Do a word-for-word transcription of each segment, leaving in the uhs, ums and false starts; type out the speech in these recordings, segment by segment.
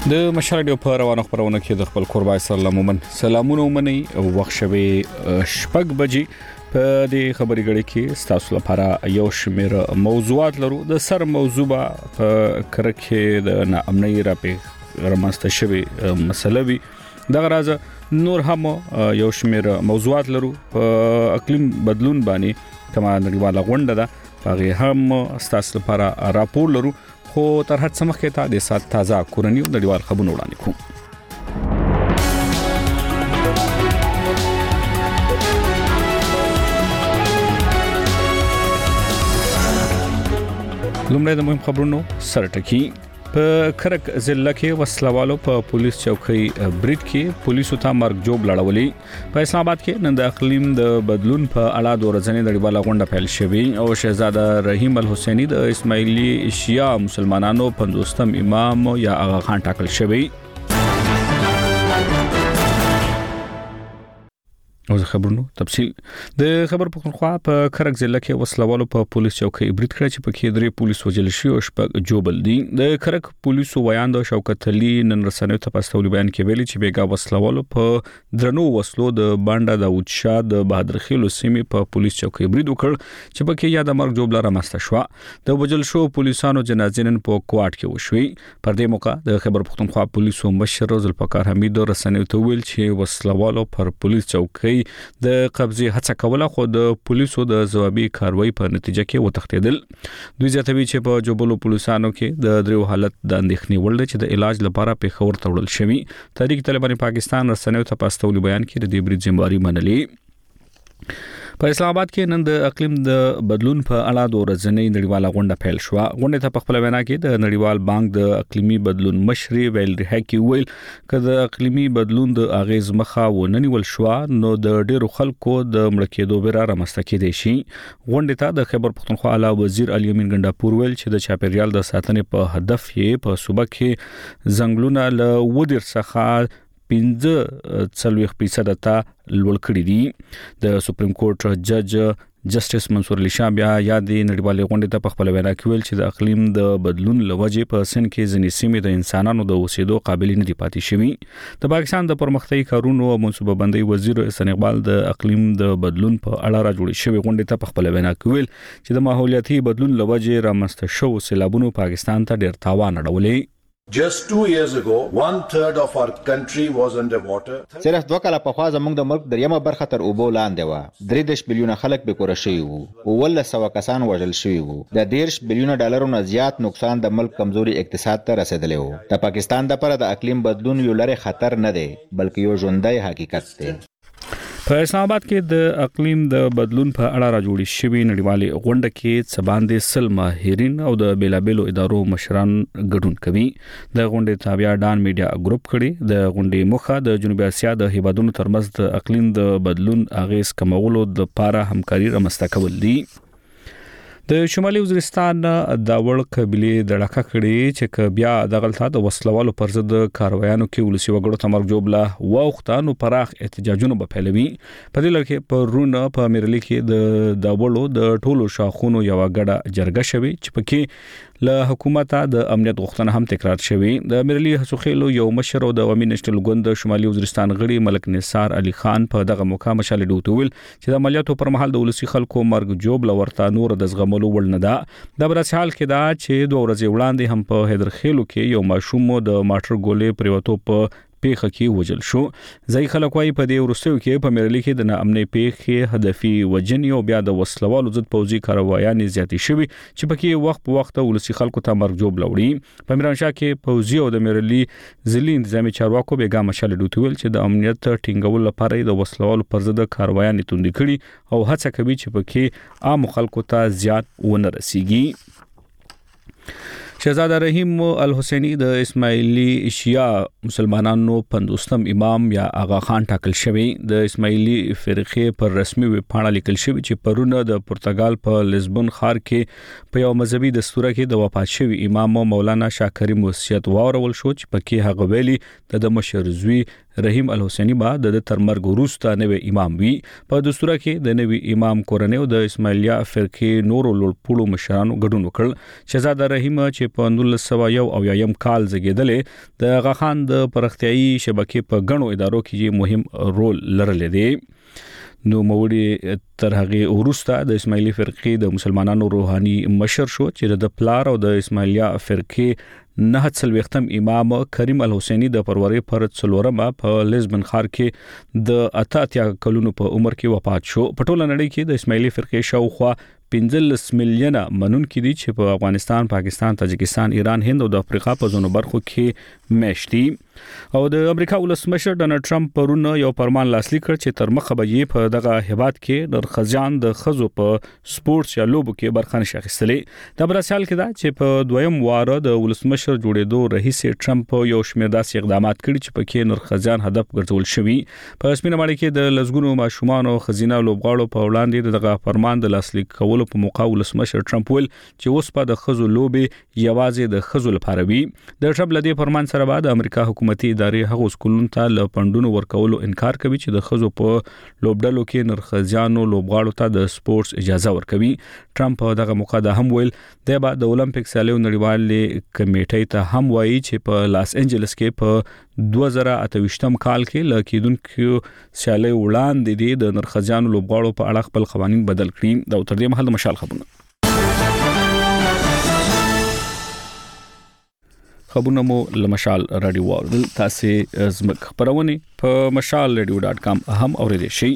د مشرډیو په روانو خبرونه کې د خپل قربای سره لمومن سلامونه ومني وخت شوي شپږ بجې په دې خبري غړي کې تاسو لپاره یو شمېر موضوعات لرو د سر موضوع په کرکه د ناامنۍ راپې رامنځته شوی مسله وي دغه راز نور هم یو شمېر موضوعات لرو په اقلیم بدلون باندې کما نړیواله غونډه ده هغه هم تاسو لپاره راپور لرو خو تر هڅه مخکې ته د سات تازه کورنیو د ډیوال خبرونه وړاندې کوم لومړی د مهم خبرونو سرټکی په کرک ضلع کې وسلوالو په پولیس چوکۍ بریټ کې پولیسو ته مرګ جوړ لړولې په اسلام آباد کې نن د اقلیم د بدلون په اړه د ورځنۍ نړیواله غونډه پیل شوې او شهزاده رحیم الحسینی د اسماعیلی شیعه مسلمانانو پنځوستم امام یا آغا خان ټاکل شوی او خبرونو تفصیل د خبر پختونخوا په کرک ضلع کې وسلوالو په پولیس چوکۍ بریټ کړ چې په کې درې پولیس وجل شي او شپږ جوبل دي د کرک پولیسو ویان د شوکت علي نن رسنیو ته پاستولي بیان کې ویلي چې بیګا وسلوالو په درنو وسلو د بانډا د اوچا د بهادر خیلو سیمې په پولیس چوکۍ بریټ وکړ چې په کې یاد مرګ جوبل رامسته شو د وجل شو پولیسانو جنازې نن په کوارټ کې وشوي پر دې موقع د خبر پختونخوا پولیسو مشر ذوالفقار حمید رسنیو ته ویل چې وسلوالو پر پولیس چوکۍ د قبضه هڅه کوله خو د پولیسو د ځوابي کاروایی په نتیجه کې وتښتیدل دوی ځاتوي چې په جوبلو پولیسانو کې د دریو حالت د اندېښنې وړ چې د علاج لپاره په خبر تړل شوی تحریک طالبان پاکستان رسنیو ته پاستولي بیان کې د دې بری ذمہواری منلې په اسلام آباد کې نن د اقلیم د بدلون په اړه د ورځنۍ نړیواله غونډه پیل شو غونډه ته په خپل وینا کې د نړیوال بانک د اقلیمي بدلون مشري ویل رهکي ویل کله اقلیمي بدلون د اغیز مخه وننیول شو نو د ډیرو خلکو د مړ کېدو بیره رامسته کېدې شي غونډه ته د خبر پختونخوا اعلی وزیر علي امین ګنڈاپور ویل چې د چاپیریال د ساتنې په هدف یې په صوبه کې زنګلونه له ودر څخه پنځه څلويخ فیصد ته لوړ کړی دي د سپریم کورټ جج جسټس منصور علي شاه بیا یادې نړیوالې غونډې ته په خپل وینا کې ویل چې د اقلیم د بدلون لوجې په سن کې ځینې سیمې د انسانانو د اوسېدو قابل نه دي پاتې شوي د پاکستان د پرمختیايي کارونو او منصوبه بندۍ وزیر احسان اقبال د اقلیم د بدلون په اړه را جوړې شوې غونډې ته په خپل وینا کې ویل چې د ماحولیاتي بدلون لوجې رامنځته شو سیلابونو پاکستان ته ډېر تاوان اړولې Just two years ago, one third of our country was underwater. صرف دوه کاله پخوا زموږ د ملک دریمه برخه تر اوبو لاندې و. درې دېرش میلیونه خلک بې کوره شوي وو. اوولس سوه کسان وژل شوي وو. د دېرش میلیونه ډالرو نه زیات نقصان د ملک کمزوري اقتصاد ته رسېدلی و. د پاکستان دپاره د اقلیم بدلون یو لرې خطر نه دی بلکې یو ژوندی حقیقت دی. په اسلام آباد کې د اقلیم د بدلون په اړه را جوړې شوې نړیوالې غونډه کې څباندې سل ماهرین او د بیلابېلو ادارو مشران ګډون کوي د غونډې تابع ډان میډیا ګروپ کړي د غونډې مخه د جنوبي اسیا د هیوادونو ترمنځ د اقلیم د بدلون اغیز کمولو د لپاره همکاري رامنځته کول دي د شمالي وزیرستان د وړ قبيله د ډاکا کړي چې بیا د غلطه د وسلوالو پر ضد کاروایانو کې ولسی وګړو تمر جوبله وختانو پراخ احتجاجونه په پهلوي په دې لکه په رونه په امریکا کې د د وړو د ټولو شاخونو یو غړه جرګه شوی چې پکې له حکومت د امنیت غوښتنه هم تکرار شوی د امریکا حسوخیلو یو مشر او د عوامي نېشنل ګوند شمالي وزیرستان غړي ملک نثار علي خان په دغه موقع مشال ډوټول چې د عملیاتو پر مهال د ولسی خلکو مرګ جوبله ورته نور د زغم ول نه ده د برس حال کې دا چې دوه ورځې وړاندې هم په حیدر خیلو کې یو ماشوم د ماټر ګولې پریوتو په پیخه کې وجل شو ځای خلک وايي په دې ورستیو کې په امریکا کې د ناامنۍ پیخه هدفي وجنی او بیا د وسلوالو ضد پوځي کاروایان زیاتې شوي چې پکې وخت په وخت ولسی خلکو ته مرګ جوړ لوړي په میرانشاه کې پوځي او د امریکا ځلي انتظامی چارواکو بیګا مشال ډوټول چې د امنیت ټینګول لپاره د وسلوالو پر ضد کاروایان توندي کړي او هڅه کوي چې پکې عام خلکو ته زیات ونه رسیږي شهزاده رحیم الحسینی د اسماعیلی شیعه مسلمانانو پنځوستم امام یا آغا خان ټاکل شوی د اسماعیلی فرقې پر رسمي ویب پاڼه لیکل شوی چې پرونه د پرتګال په لزبون ښار کې په یو مذهبي دستور کې د وفات شوی امام مولانا شاه کریم وصیت واورول شو چې پکې هغه ویلي د مشر زوی رحیم الحسینی با د ترمرګ وروسته نوې امام وي. په دستور کې د نوې امام کورنۍ د اسماعیلیه فرقې نورو لوړپوړو مشرانو ګډون وکړ. شهزاده رحیم چې په نولس سوه یو اویایم کال زیږیدلې د غاخان د پرختیايي شبکې په غنو ادارو کې مهم رول لرلی دی. نو موري تر هغه وروسته د اسماعیلی فرقې د مسلمانانو روحاني مشر شو چې د پلار او د اسماعیلیه فرقې نه څلوېښتم امام کریم الحسینی د فروری پر څلورمه په لیزبن ښار کې د اته اتیا کلونو په عمر کې وفات شو. په ټوله نړۍ کې د اسماعیلی فرقې شاوخوا پنځلس میلیونه منونکي دي چې په افغانستان، پاکستان، تاجکستان، ایران، هند او د افریقا په ځینو برخو کې میشتي. او د امریکا ولسمشر ډونالد ټرمپ پرون یو فرمان لاسلیک کړ چې تر مخه به یې په دغه هیواد کې د خزان د خزو په سپورتس یا لوبو کې برخه نشي اخیستلې. دا برسال کې دا چې په دویم واره د ولسمشر جوړېدو رئیس ټرمپ یو شمېر داسې اقدامات کړي چې پکې نور خزان هدف ګرځول شوی. په سپینه ماړه کې د لزګونو ماشومان او خزینه لوبغاړو په وړاندې دغه فرمان د لاسلیک کولو په موقع ولسمشر ټرمپ ویل چې اوس په د خزو لوبې یوازې د خزو لپاره وي. د ټرمپ لدی فرمان سره بعد امریکا حکومتي ادارې هغه سکولونو ته ل پندونو ورکولو انکار کوي چې د خزو په لوبډلو کې نرخزیانو لوبغاړو ته د سپورتس اجازه ورکوي. ټرمپ دغه موقع د هم ویل د بعد د اولمپیک سالیو نړیوال کمیټې ته هم وایي چې په لاس انجلس کې په دوه زره اته ویشتم کال کې لکیدونکو سیالي وړاندې دي د نرخزیانو لوبغاړو په اړه خپل قوانين بدل کړي. دا تر دې مهال د مشال خبرونه خبرونه مو لمشال رادیو واردل تاسو زمک خبرونه په مشال رادیو ډاټ کام هم اوریدئ شئ.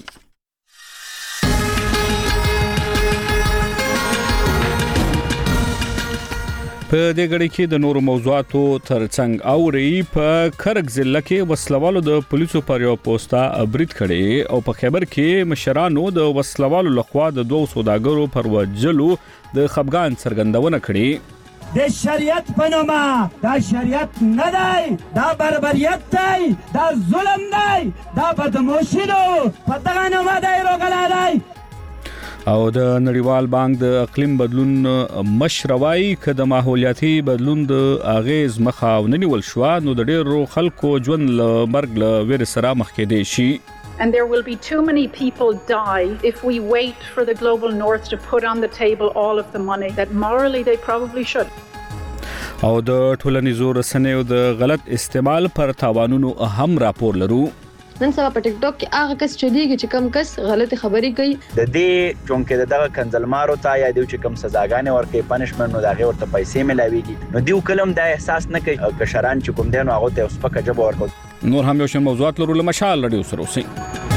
په دې غړي کې د نورو موضوعاتو ترڅنګ اوري په کرک ضلع کې وسلوالو د پولیسو پر یو پوسټا ابرید کړي او په خبر کې مشرانو د وسلوالو لخوا د دوه سوداګرو پر وجلو د خفګان څرګندونه کړي. د شریعت په نامه دا شریعت نه دی، دا بربریت دی، دا ظلم دی، دا بدموشي ده، په دغه نامه دی راغلی. او د نړیوال بانک د اقلیم بدلون مشروعي ک د ماحولیاتي بدلون د اغیز مخاوننی ول شو نو د ډیرو خلکو ژوند ل مرګ ل ویر سره مخ کې دی شي. And there will be too many people die if we wait for the global north to put on the table all of the money that morally they probably should. او د ټولنیزو رسنیو د غلط استعمال پر تاوانونو اهم راپور لرو. نن سبا په ټیک ټاک کې هغه کس چلیږي چې کم کس غلطي خبري کوي د دې چونکه دغه کنزلمارو ته یا دیو چې کم سزاګانې ورکې پنشمنت نو دغه ورته پیسې ملاويږي نو دیو کلم دا احساس نه کوي کشران چې کوم دینو هغه ته اوس پکې جواب ورکړي. نور هم یو شی موضوعات لرو لمشال رادیو سره اوسئ.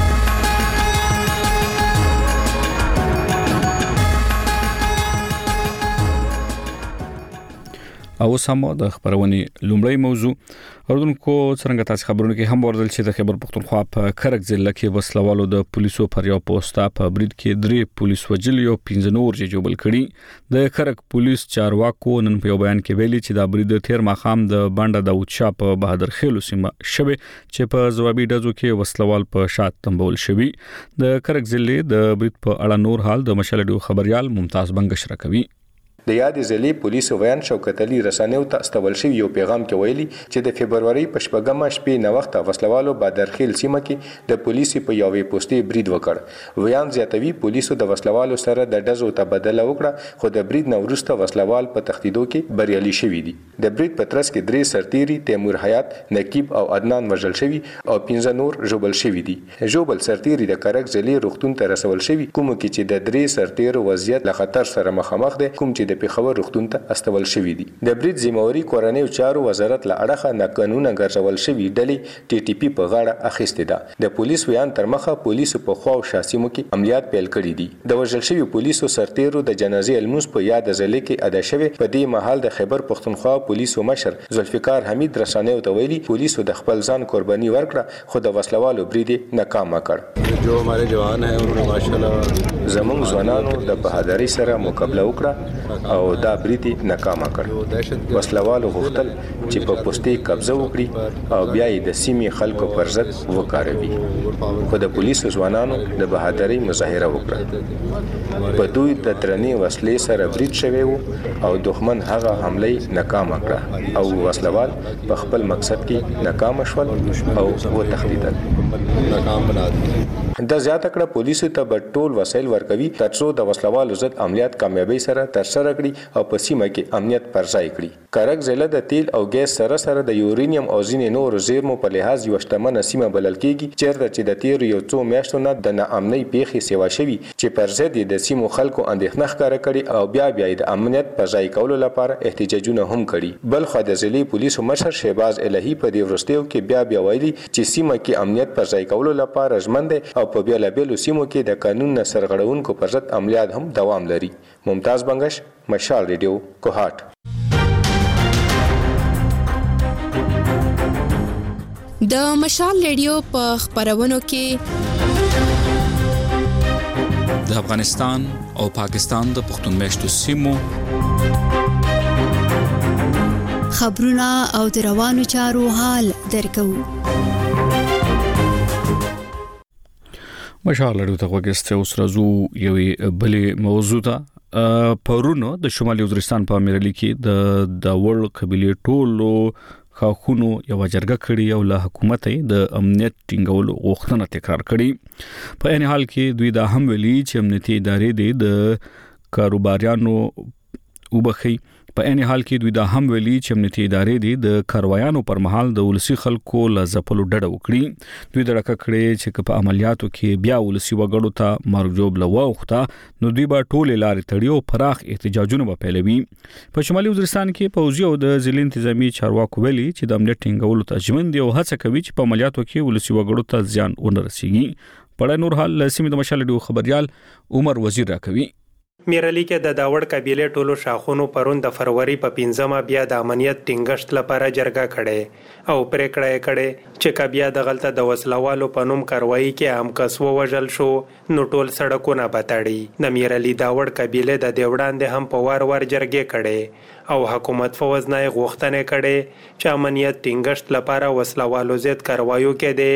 او سمو د خبرونې لومړی موضوع اردوونکو څنګه تاسو خبرونه کې هم ورزل چې د خیبر پختونخوا په کرک ضلع کې وسلوالو د پولیسو پر یو پوسټا په برید کې درې پولیس وجل یو پنځه نور جوړل کړي. د کرک پولیس چارواکو نن په یو بیان کې ویلي چې دا برید تیر ماخام د بانډا داوود شاه په بهادر خیلو سیمه شوه چې په ځوابي ډزو کې وسلوال په شات تنبول شوی. د کرک ضلع د برید په اړه نور حال د مشالډو خبريال ممتاز بنگش راکوي. د یاد ضلع پولیسو ویان شوکت علي رسانیو ته استول شوی یو پیغام کې ویلي چې د فبرवरी په شپږمه شپې نه وخت وسلوالو بادرخیل سیمه کې د پولیسو په یوې پوسټې برید وکړ. ویان زیاتوي پولیسو د وسلوالو سره د ډزو تبادله وکړه خو د برید نه وروسته وسلوال په تختیدو کې بریالي شوي دي. د برید په ترڅ کې درې سرتیري تیمور حیات، نقیب او عدنان وژل شوي او پنځه نور ژوبل شوي دي. ژوبل سرتیري د کرک ضلع روغتون ته رسول شوي کوم کې چې د درې سرتیرو وضعیت له خطر سره مخامخ دي کوم چې د پیښور روغتون ته استول شوی دي. د برید ذمہواری کورنیو چارو وزارت له اړخه ناقانونه ګرځول شوی ډلې ټي ټي پی په غاړه اخیسته ده. د پولیس ویان تر مخه پولیسو په خوا او شاسیمو کې عملیات پیل کړي دي. د وژل شوی پولیسو سرتیرو د جنازې الموس په یاد ضلع کې ادا شوی. په دې مهال د خیبر پختونخوا پولیسو مشر ذوالفقار حمید رسانیو ته ویلي پولیسو د خپل ځان قرباني ورکړه خو د وسلوالو برید ناکام کړ. جو हमारे जवान हैं उन्होंने माशाल्लाह زموږ ځوانانو د بهادری سره مقابله وکړه او دا برید ناکامه کړ. وسلوالو غوښتل چې په پوستې قبضه وکړي او بیا یې د سیمې خلکو پر ضد وکاروي، خو د پولیسو ځوانانو د بهادرۍ مظاهره وکړه. په دوی د درنې وسلې سره برید شوی و او دښمن هغه حمله ناکامه کړه او وسلوال په خپل مقصد کې ناکام شول او وتښتیدل. دا زیاته کړه پولیسو ته به ټول وسایل ورکوي ترڅو د وسلوالو ضد عملیات کامیابی سره ترسره کړي او په سیمه کې امنیت پر ځای کړي. کرک ضلع د تیل او ګیس سره سره د یورینیم او ځینې نورو زیرمو په لحاظ یو شتمنه سیمه بلل کېږي، چیرته چې د تیرو یو څو میاشتو نه د ناامنۍ پیښې سیوا شوي چې پر ضد د سیمو خلکو اندېښنه ښکاره کړي او بیا بیا د امنیت په ځای کولو لپاره احتجاجونه هم کړي. بل خو د ضلعي پولیسو مشر شهباز الهي په دې وروستیو کې بیا بیا ویلي چې سیمه کې امنیت پر ځای کولو لپاره ژمن دی او په بیلابیلو سیمو کې د قانون نه سرغړونکو پر ضد عملیات هم دوام لري. ممتاز بنگش، مشال ریډیو، کوهاټ. د مشال ریډیو په خبرونو کې د افغانستان او پاکستان د پښتون میشتو سیمو خبرونه او د روانو چارو حال درکو. مشال ریډیو ته وګورئ. اوس راځو یوې بلې موضوع ته. پرونو د شمالي وزیرستان په امیرعلی کې د داوړ قبیلې ټولو خاخونو یو جرګه کړي او له حکومت د امنیت ټینګولو غوښتنه تکرار کړي. په ان حال کې دوی دا هم ویلي چې امنیتي ادارې د کاروباریانو وبخي. په ان حال کې دوی دا هم ویلي چې امنیتي ادارې د کاروایانو پر مهال د ولسی خلکو له ځپلو ډډه وکړي. دوی د راکړه کړي چې په عملیاتو کې بیا ولسی وګړو ته مرګ جوړ لوخته نو دوی به ټول لارې تړي او پراخ احتجاجونه به پیلوي. په شمالي وزیرستان کې پوځي او د ضلع انتظامی چارواکو ویلي چې د امنیت ټینګولو ته ژمن دي او هڅه کوي چې په عملیاتو کې ولسی وګړو ته زیان ونه رسیږي. په نور حال سیمه د مشال ډیو خبريال عمر وزیر راکوي. میرعلی کې د داوړ قبیله ټولو شاخونو پرون د فروری په پنځمه بیا د امنیت ټینګښت لپاره جرګه کړي او پریکړه یې کړي چې کبیا د غلطه د وسلوالو په نوم کاروایی کې هم کس ووژل شو نو ټول سړکونه بتاړي. د میرعلی داوړ قبیله د دیوړاندې هم په وار وار جرګې کړي او حکومت فوز نه غوښتنه کړي چې امنیت ټینګښت لپاره وسلوالو ضد کاروایو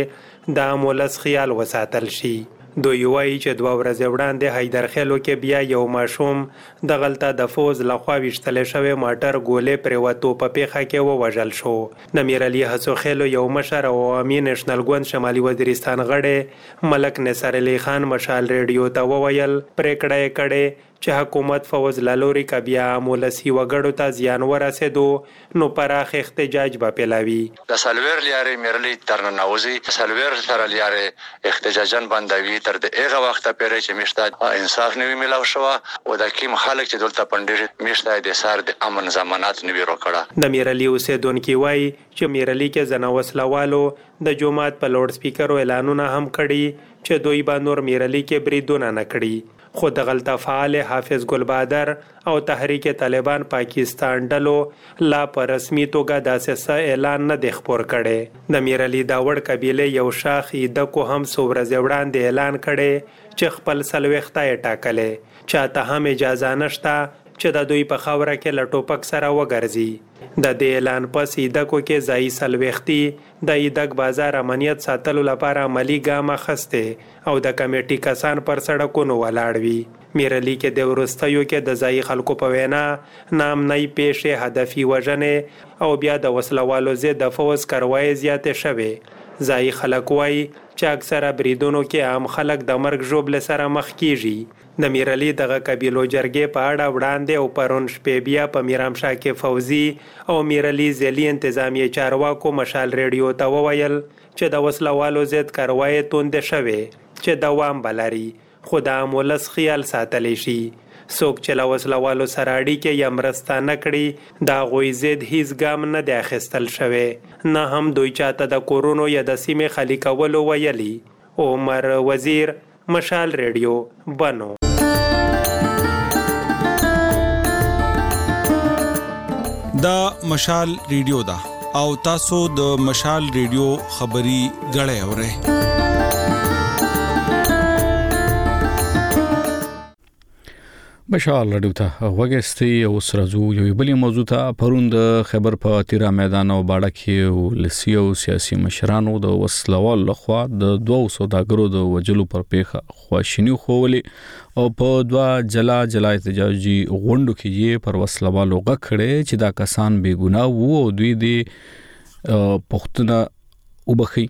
کې د مولس خیال وساتل شي. دوی وایي چې دوه ورځې وړاندې حیدرخیلو کې بیا یو ماشوم د غلطه د فوز لخوا ویشتل شوی ماټر ګولې پریوتو په پیښه کې ووژل شو. د میرعلی هڅو خیلو یو مشر او عوامي نېشنل ګوند شمالي وزیرستان غړی ملک نصر علي خان مشال ریډیو ته وویل پریکړه یې کړې چې حکومت فوز لالوري کبیا مولسی وګړو ته زیان ورسېدو نو پراخ احتجاج به پیلاوي. د سلویر لیاري میرعلی ترنناوزي سلویر سره لیاري احتجاجن باندې تر د هغه وخت پورې چې مشته انصاف نوي ملاو شو او د کیم خلک چې دلته پندې مشته د سار د امن ضمانت نوي وکړه. د میرعلی اوسیدونکو وایي چې میرعلی کې زنا وسلوالو د جمعات په لوډ سپیکر اعلانونه هم کړي چې دوی به نور میرعلی کې بریدونه نه کړي. خو د غلطه فعال حافظ ګل بادر او تحریک طالبان پاکستان ډلو لا په رسمي توګه داسې اعلان نه دی خبر کړي. د میرعلی داوړ قبیله یو شاخ د کو هم سورز وړاندې اعلان کړي چې خپل سلوخته یې ټاکلې چاته هم اجازه نشته چې د دوی په خاوره کې لټوپک سره وګرځي. د دې اعلان پس ایدکو کې ځای سلوختی د ایدک بازار امنیت ساتلو لپاره عملی ګام اخسته او د کمیټې کسان پر سړکونو ولاړ وي. میرعلی کې د ورستیو کې د ځای خلکو په وینا نام نه پیښه هدفي وژنې او بیا د وسلوالو ضد د فوز کاروایی زیاتې شوه. ځای خلک وایي چې اکثره بریدونو کې عام خلک د مرګ ژوبل سره مخ کیږي. د میرعلی دغه قبیلو جرګې په اړه وړاندې او پرون شپې بیا په میرامشاه کې فوزي او میرعلی ځلي انتظامی چارواکو مشال ریډیو ته وویل چې د وسلوالو ضد کاروایی توند شوه چې دوام بلري خو د مولس خیال ساتلی شي. څوک چې له وسلوالو سره اړیکې یا مرسته نه کړي د هغوی ضد هیڅ ګام نه دی اخیستل شوی نه هم دوی چاته د کورونو یا د سیمې خالی کولو ویلي. عمر وزیر، مشال ریډیو، بنو. دا مشال ریډیو دا او تاسو د مشال ریډیو خبري غړې اورئ. مشال رادیو ته وګستي او سرزو یو بلې موضوع ته پروند خبر په تیرا میدان او باډه کې ولسي او سیاسي مشرانو د وسلوال لخوا د دوه سوداګرو د وجلو پر پیخه خواشینی خوولې او په دوا جلا جلا احتجاجي غونډو کې یې پر وسلوالو غکړې چې دا کسان بے ګناه وو او دوی د پښتنه وبخي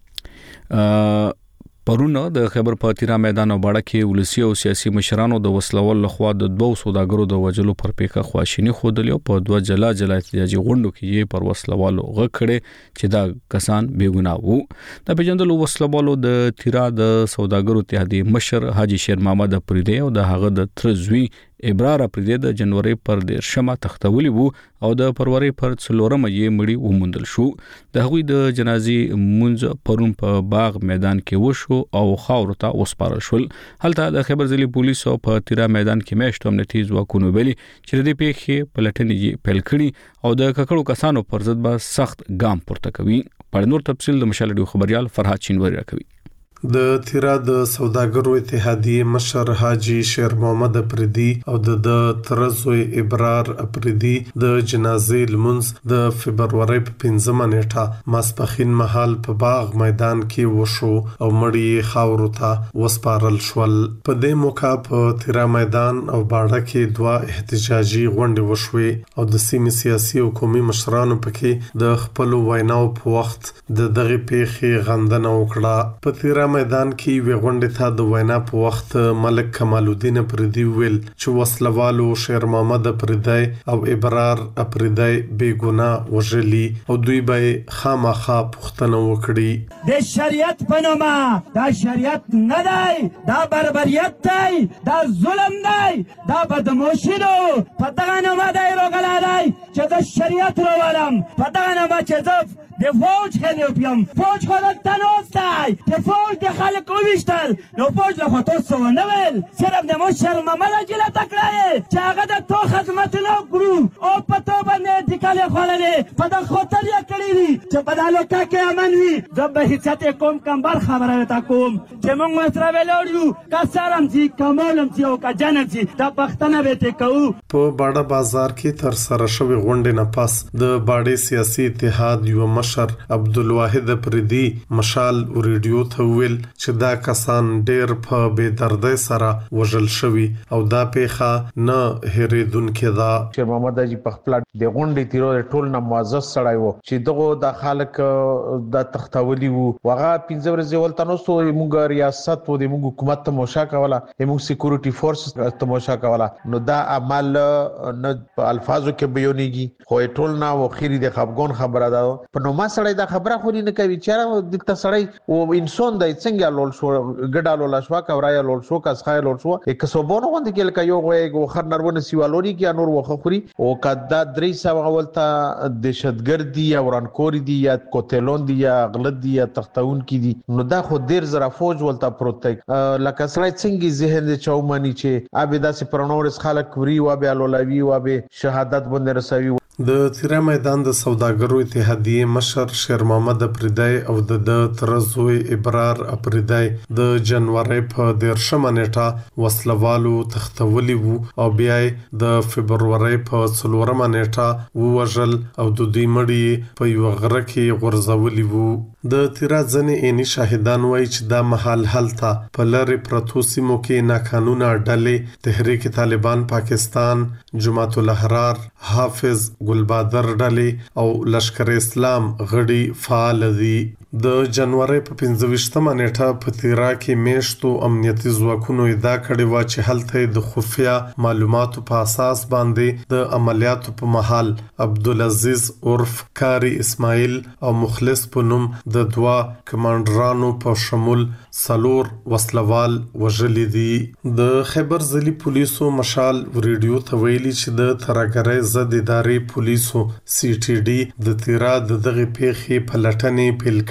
پرونه د خبر په تیرا میدان او باډه کې ولسي او سیاسي مشرانو د وسلوال لخوا د دوه سوداګرو د وجلو پر پیخه خواشینی خوده په دوه جلا جلا احتجاجي غونډو کې یې پر وسلوالو غکړې چې دا کسان بے ګناه وو د پیژندلو وسلوالو د تیرا د سوداګرو اتحادیې مشر حاجی شیر محمد افریدی او د هغه د ترزوی ابرار افریدی د جنوري پر د شمه تختولی وو او د فروری پر څلورم یې مړی ومندل شو د هغوی د جنازي مونږ پرون په باغ میدان کې وشو او خاور ته وسپارل شول هلته د خبر ځلې پولیسو په تیرا میدان کې میشتو امنیتي ځواکونو ویلي چې د پیښې پلټنې پیل کړي او د ککړو کسانو پر ضد به سخت ګام پورته کوي په نور تفصیل د مشال ډیو خبريال فرحات چینوري راکوي د تیرا د سوداګرو اتحادیې مشر حاجی شیر محمد افریدی او د ترزوی ابرار افریدی د جنازې لمونځ د فبرवरी په پنځمه نیټه ماسپخین مهال په باغ میدان کې وشو او مړی خاورو ته وسپارل شول په دې موقع په تیرا میدان او باډه کې دوا احتجاجي غونډې وشوې او د سیمې سیاسي او قومي مشرانو پکې د خپل ویناو په وخت د دغه پیښې غندنه وکړه په تیرا میدان کې وی غونډه ته د وینا په وخت ملک کمال الدین افریدی ویل چې وسلوالو شیر محمد افریدی او ابرار افریدی بے ګناه وژلي او دوی به خامخا پښتنه وکړي د شریعت په نوم دا شریعت نه دی دا بربریت دی دا ظلم دی دا بدموشي ده په دغه نوم دی راغلی چې د شریعت راولم په دغه نوم چې زه د فوج خیلی پیم فوج خودت تناس دی د فوج د خلق اویشتل نو فوج له خطو سو نویل صرف د مشر محمد اجله تکړه چې هغه د تو خدمت نو کړو او په تو باندې ټکاله خوللې په د خاطر یې کړی دي چې په دالو کې امن وي زه به هیڅ کوم کم بر خبره وتا کوم چې موږ مسره ویلوړو کا سرم چې کمالم چې او کا جنم چې د پښتنه وته کوو په باډه بازار کې تر سره شوی غونډې نه پاس د باډې سیاسي اتحاد یو مشر عبدالواحد افریدی مشال ریډیو ته ویل چې دا کسان ډېر په بے دردۍ سره وژل شوی او دا پیخه نه هریدونکې ده چې محمد اجي په خپل د غونډې تیرو ټول نه معزز سړی وو چې دغه د خلک د تختولي وو وغه پنځه ورځې ولته نو سو موږ ریاست و د موږ حکومت ته موشا کوله موږ سکیورټي فورس ته موشا کوله نو دا عمل نه په الفاظو کې بیانېږي خو ټول نه و خيري د خپګون خبره ده په نو ما سړی دا خبره خو نه کوي چې دلته سړی او انسان د څنګه لول شو ګډالو لاشوا کورای لول شو کس خای لول شو یک سوبونه غوند کې لکه یو غو خر نرونه سیوالونی کې نور وخوري او کدا درې سو اولته دهشتګردي او رانکوري دي یا کوتلون دي یا غلط دي یا تختون کې دي نو دا خو ډیر زره فوج ولته پروت لکه سړی څنګه ذهن دې چومانی چې ابي داسې پرونورس خلک کوي او به لولوي او به شهادت باندې رسوي د تیرا میدان د سوداګرو اتحادیې مشر شیر محمد افریدی او د ترزوی ابرار افریدی د جنوري په دیرشمه نیټه وسلوالو تختولی وو او بیا د فبرवरी په څلورمه نیټه ووژل او د دوی مړی په یو غره کې غورځولي وو د تیرا ځنې اني شاهدان وایي چې دا محل هلته په لری پرتو سیمو کې ناقانونه ډلې تحریک طالبان پاکستان جماعت الاحرار حافظ ګلبادر ډلې او لشکر اسلام غړي فعال دي د جنوري په پنځه نیټه په تیرا کې میشتو امنیتي ځواکونو ادعا کړې و چې هلته د خفیا معلوماتو په اساس باندې د عملیاتو په محل عبدالعزیز عرف کاری اسماعیل او مخلص په نوم د دوا کمانډرانو په شمول سلور وسلوال وژلي دي د خیبر ځلي پولیسو مشال ریډیو ته ویلي چې د ترګرۍ ضد ادارې پولیسو سی ټي ډي د تیرا د دغه پیښې په لټنې پیل کړې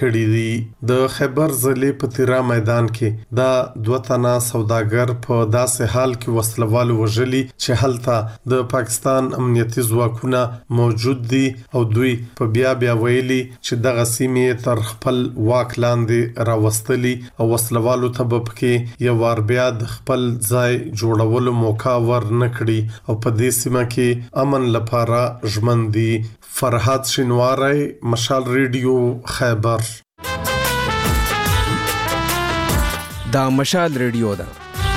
کړي دي د خیبر ضلع په تیرا میدان کې دا دوه تنه سوداګر په داسې حال کې وسلوالو وژلي چې هلته د پاکستان امنیتي ځواکونه موجود دي او دوی په بیا بیا ویلي چې دغه سیمې تر خپل واک لاندې راوستلي او وسلوالو ته به پکې یو وار بیا د خپل ځای جوړولو موقع ور نه کړي او په دې سیمه کې امن لپاره ژمن دي. فرحات شینواری، مشال ریډیو، خیبر. دا مشال ریډیو ده.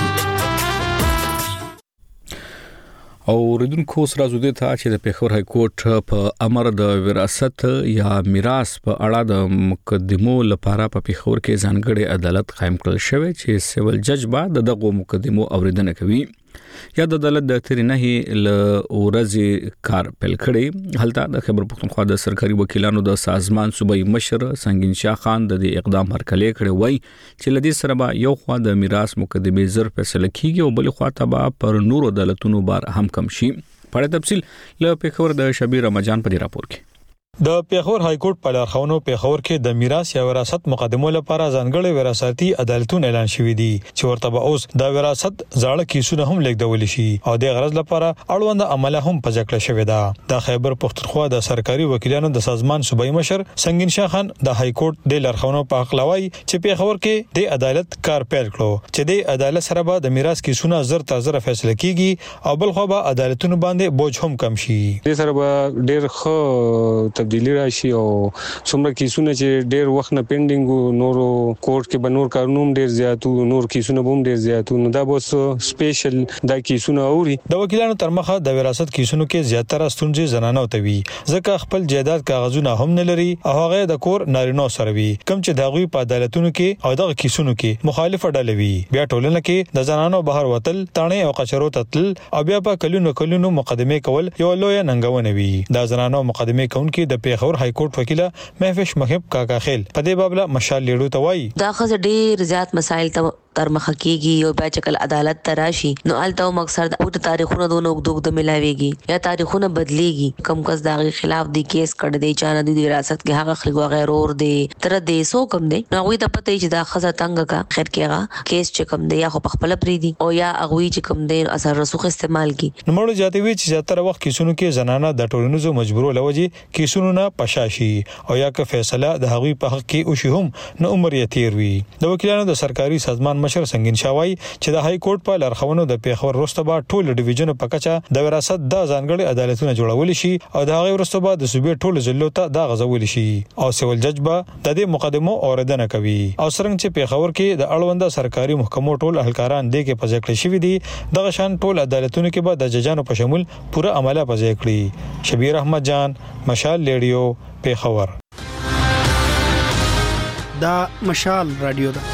او ردونکو سره زوده ته چې د پیښور های کورټ په امر د وراثت یا میراث په اړه د مقدمو لپاره په پیښور کې ځانګړي عدالت قائم کړل شوی چې سیول جج بعد دغه مقدمو اوریدنه کوي. یا د عدالت د تری نه ل اورځي کار پل کړي. هلته د خبر پښتونخوا د سرکاري وکیلانو د سازمان صوبایي مشر سنگین شاه خان د دې اقدام هرکلی کړی وای چې لدی سره به یو خوا د میراث مقدمه زر فیصله کیږي او بل خوا ته به پر نور عدالتونو بار هم کم شي. په تفصیل له پیښور د شبیر رمضان په راپور کې. د پیښور های کورټ په لارښوونو پیښور کې د میراث یا وراثت مقدمو لپاره ځانګړي وراثتي عدالتونه اعلان شوي دي چې ورته به اوس د وراثت ځاړه کیسونه هم لیکدول شي او د غرض لپاره اړوند عمله هم پځکړه شوې ده. د خیبر پښتونخوا د سرکاري وکیلانو د سازمان صوبایي مشر سنگین شاه خان د های کورټ د لارښوونو په اخلاوي چې پیښور کې د عدالت کار پیل کړو چې د عدالت سره به د میراث کیسونه زر تر زر فیصله کیږي او بل خو به عدالتونو باندې بوج هم کم شي. د سره به ډیر خو تبدیلی راشي او څومره کیسونه چې ډیر وخت نه پینډینګ نورو کورټ کې بنور کارونوم ډیر زیاتو نور کیسونه هم ډیر زیاتو نو دا بوس سپیشل د کیسونه اوري. د وکیلانو تر مخه د وراثت کیسونو کې زیاتره ستونزې زنانه وتوي ځکه خپل جایداد کاغذونه هم نه لري او هغه د کور نارینو سره وي کوم چې دغوی په عدالتونو کې او دغه کیسونو کې مخالفه ډلې وي. بیا ټولنه کې د زنانو بهر وتل تانه او قچرو تتل او بیا په کلونو کلونو مقدمه کول یو لوی ننګونه وي. د زنانو مقدمه کوونکې د پیښور های کورټ وکیله محفش محب کاکا خیل په دې بابله مشال لیډو ته وایي دا خزه ډیر زیات مسایل ته تر مخه کیږي او بیا چکل عدالت تراشي نو الته مقصد او تاریخونه دونو دوګ د ملاويږي یا تاریخونه بدليږي کم کس داغي خلاف دی کیس کړ دی چانه دی وراثت کې هغه خلګو غیر اور دی تر دې سو کم دی نو وي د پته چې دا خزه تنګ کا خیر کېغه کیس چې کم دی یا خو خپل پری دی او یا اغوي چې کم دی اثر رسوخ استعمال کی نو مړو جاتوي چې زیاتره وخت کیسونو کې زنانه د ټولنیزو مجبورو لوجي کیسونو نه پشاشي او یا که فیصله د هغوی په حق کې او شي هم نو عمر یې تیر وي. د وکیلانو د سرکاري سازمان مشر سنگین شاه چې د های کورټ په لارښوونو د پیښور وروسته به ټول ډیویژن په کچه د وراثت د ځانګړي عدالتونه جوړول شي او د هغه وروسته به د صوبې ټول ضلعو ته د غزول شي او سیول جج به د دې مقدمو اوریدنه کوي. او څنګه چې پیښور کې د اړوند سرکاري محکمو ټول اهلکاران د کې پځکړې شوی دي دغه شان ټول عدالتونو کې به د ججانو په شمول پوره عمله پځې کړي. شبیر احمد جان، مشال لیډیو، پیښور. دا مشال رادیو ده.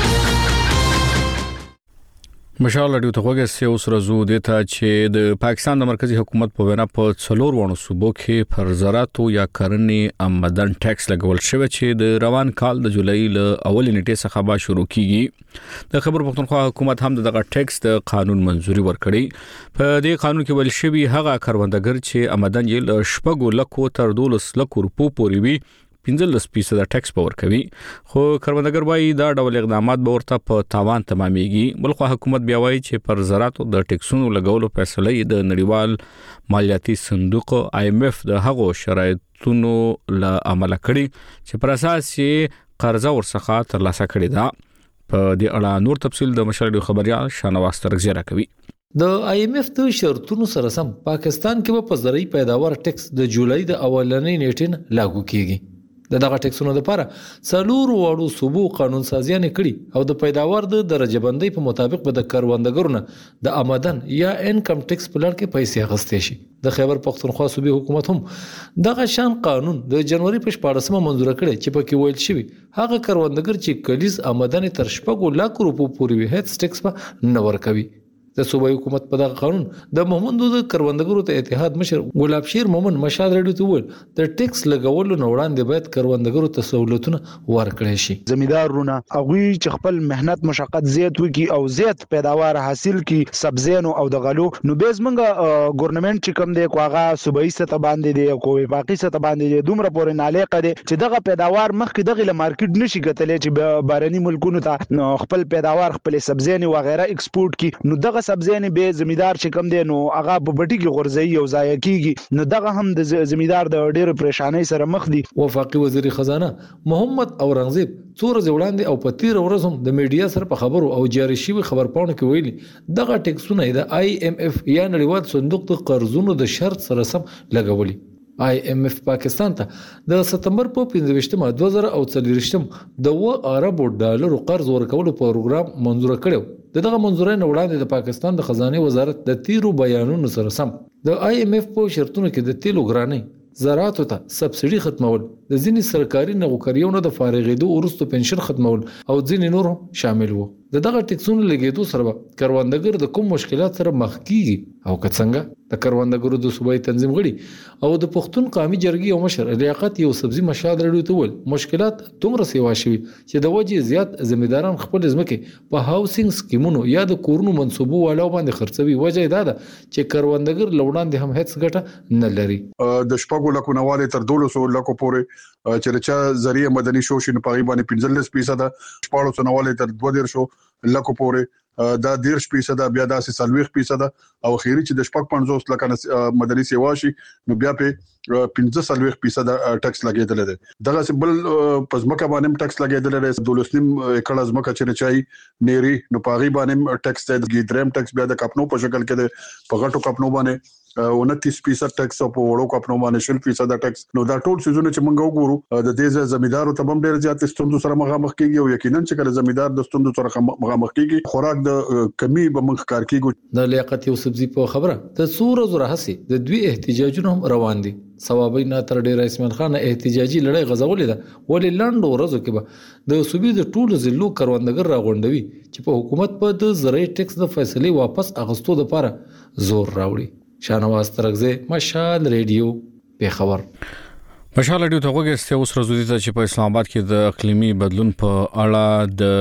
مشال رادیو ته وګورئ اوس رزو دیتا چې د پاکستان د مرکزی حکومت په وینا په څلور وانه صوبو کې پر زراعتو یا کرنې آمدن ټیکس لګول شوی چې د روان کال د جولای ل اول نیټه څخه به شروع کیږي. د خبر پښتونخوا حکومت هم دغه ټیکس د قانون منځوري ورکړي. په دې قانون کې ویل شوی هغه کاروندګر چې آمدن یې ل شپږو لکو تر دولس لکو روپو پورې وي پنځه فیصد ټیکس پور کوي خو کاروندګر وايي دا ډول اقدامات به ورته په تاوان تمامېږي. بلخو حکومت بیا وايي چې پر زراعتو د ټیکسونو لګولو فیصله د نړیوال مالیاتي صندوق آی ایم ایف د هغو شرایطونو له عمل کړي چې پر اساس یې قرضه ورڅخه ترلاسه کړي ده. په دې اړه نور تفصیل د مشال خبريال شانواز ترغزیره کوي. د آی ایم ایف د شرطونو سره سم پاکستان کې په زراعي پیداوار ټیکس د جولای د اولنۍ نیټې لاګو کیږي. د دغه ټیکسونو لپاره څلور واړو صوبو قانون سازیانه کړي او د پیداوار د درجه بندۍ په مطابق به د کاروندګرو نه د آمدن یا انکم ټیکس په لړ کې پیسې اخیستې شي. د خیبر پښتونخوا صوبې حکومت هم دغه شان قانون د جنوري په شپاړسمه منزور کړي چې پکې ویل شوی هغه کاروندګر چې کلیز آمدن تر شپږو لک روپو پورې وي هیڅ ټیکس به نه ورکوي. د صوبایي حکومت په دغه قانون د مومندو د کروندګرو ته اتحاد مشر ګلاب شیر مومن مشال رډیو ته وویل د ټیکس لګولو نه وړاندې باید کروندګرو ته سہولتونه ورکړي شي. زمیدارونه هغوی چې خپل مهنت مشقت زیات وکي او زیات پیداوار حاصل کی سبزیانو او د غلو نو به زمونږ ګورنمنت چې کوم دی کوغه صوبایي سطح باندې دی او وفاقي سطح باندې دی دومره پورې نالیقه دی چې دغه پیداوار مخکې دغه له مارکیټ نشي ګټلې چې بهرني ملکونو ته خپل پیداوار خپل سبزیانې و غیره ایکسپورټ کی نو دغه سبزیانې به زمیدار چې کم دی نو هغه په بټي کې غورځي او ضایع کیږي نو دغه هم د زمیدار د ډېر پریشانۍ سره مخ دي. وفاقي وزیر خزانه محمد اورنګزیب څو ورځې وړاندې او په تیر ورځ هم د میډیا سره په خبرو او جاري شوی خبرپاڼو کې ویلي دغه ټیکسونه د آی ایم اف یا نړیوال صندوق د قرضونو د شرط سره سم لګولي. آی ایم اف پاکستان ته د ستمبر په پنځه دوه زره او څلوېښتم د اوه اربو ډالرو قرض ورکولو پروګرام منظور کړو. دغه منظورۍ نه وړاندې د پاکستان د خزانه وزارت د تیرو بیانونو سره سم د آی ایم اف په شرطونو کې د تیلو ګرانۍ زراعتو ته سبسيډي ختمول د ځینې سرکاري نوکریونو د فارغېدو وروسته پنشن ختمول او ځینې نور شامل وو. د دغه ټیکسونو لګېدو سره کروندګر د کوم مشکلات سره مخ کیږي او که څنګه د کروندګرو د صوبایي تنظیم غړي او د پښتون قومي جرګې او مشر لیاقت یو سبزی مشال رډیو ته ول مشکلات دومره سیوا شوي چې د وجې زیات ځمېداران خپل ځمکې په هاوسینګ سکیمونو یا د کورونو منصوبو والو باندې خرڅوي. وجه دا ده چې کروندګر لوړاندې هم هیڅ ګټه نه لري. د شپږو لکو نواله تر دولسو لکو پورې چې رچا ذریعہ مدني شوشي په غیبه باندې پنځلس فیصد شپږو سو نواله تر دوه دیرشو لکو پورې دا دیرش فیصد بیا داسې سلويخ فیصد او خیری چې د شپږ پنځوس لکه مدني سیوا شي نو بیا په پنځه سلويخ فیصد ټیکس لګیدل دي. دغه بل پزماکه باندې ټیکس لګیدل دي. دولسنیم ایکړه ځمکه چې چای نيري نو پاغي باندې ټیکس دی. دریم ټیکس بیا د کپنو په شکل کې د پغټو کپنو باندې उनतीस फीसद tax او په وړو کپنو باندې شل فیصد ټیکس. نو دا ټول سيزونه چې موږ وګورو د دې زمیدارو ته هم ډېر زیات ستوندو سره مخامخ کیږي او یقینا چې کله زمیدار د ستوندو سره مخامخ کیږي خوراک د کمی به موږ کار کیږي. د لیاقت یو سبزی په خبره د څور زره هسي د دوی احتجاجونه هم روان دي. ثوابي نه تر ډیر اسمان خان احتجاجي لړۍ غزولې ده ولې لاندو ورځو کې به د صوبې د ټولو ضلعو کروندګر راغونډوي چې په حکومت په د زراعي ټیکس د فیصلې واپس اغستو لپاره زور راوړي. شانواز ترغزه مشال ریډیو په خبر مشال ریډیو ته وګورئ اوس ورځ دي چې په اسلام آباد کې د اقلیمي بدلون په اړه د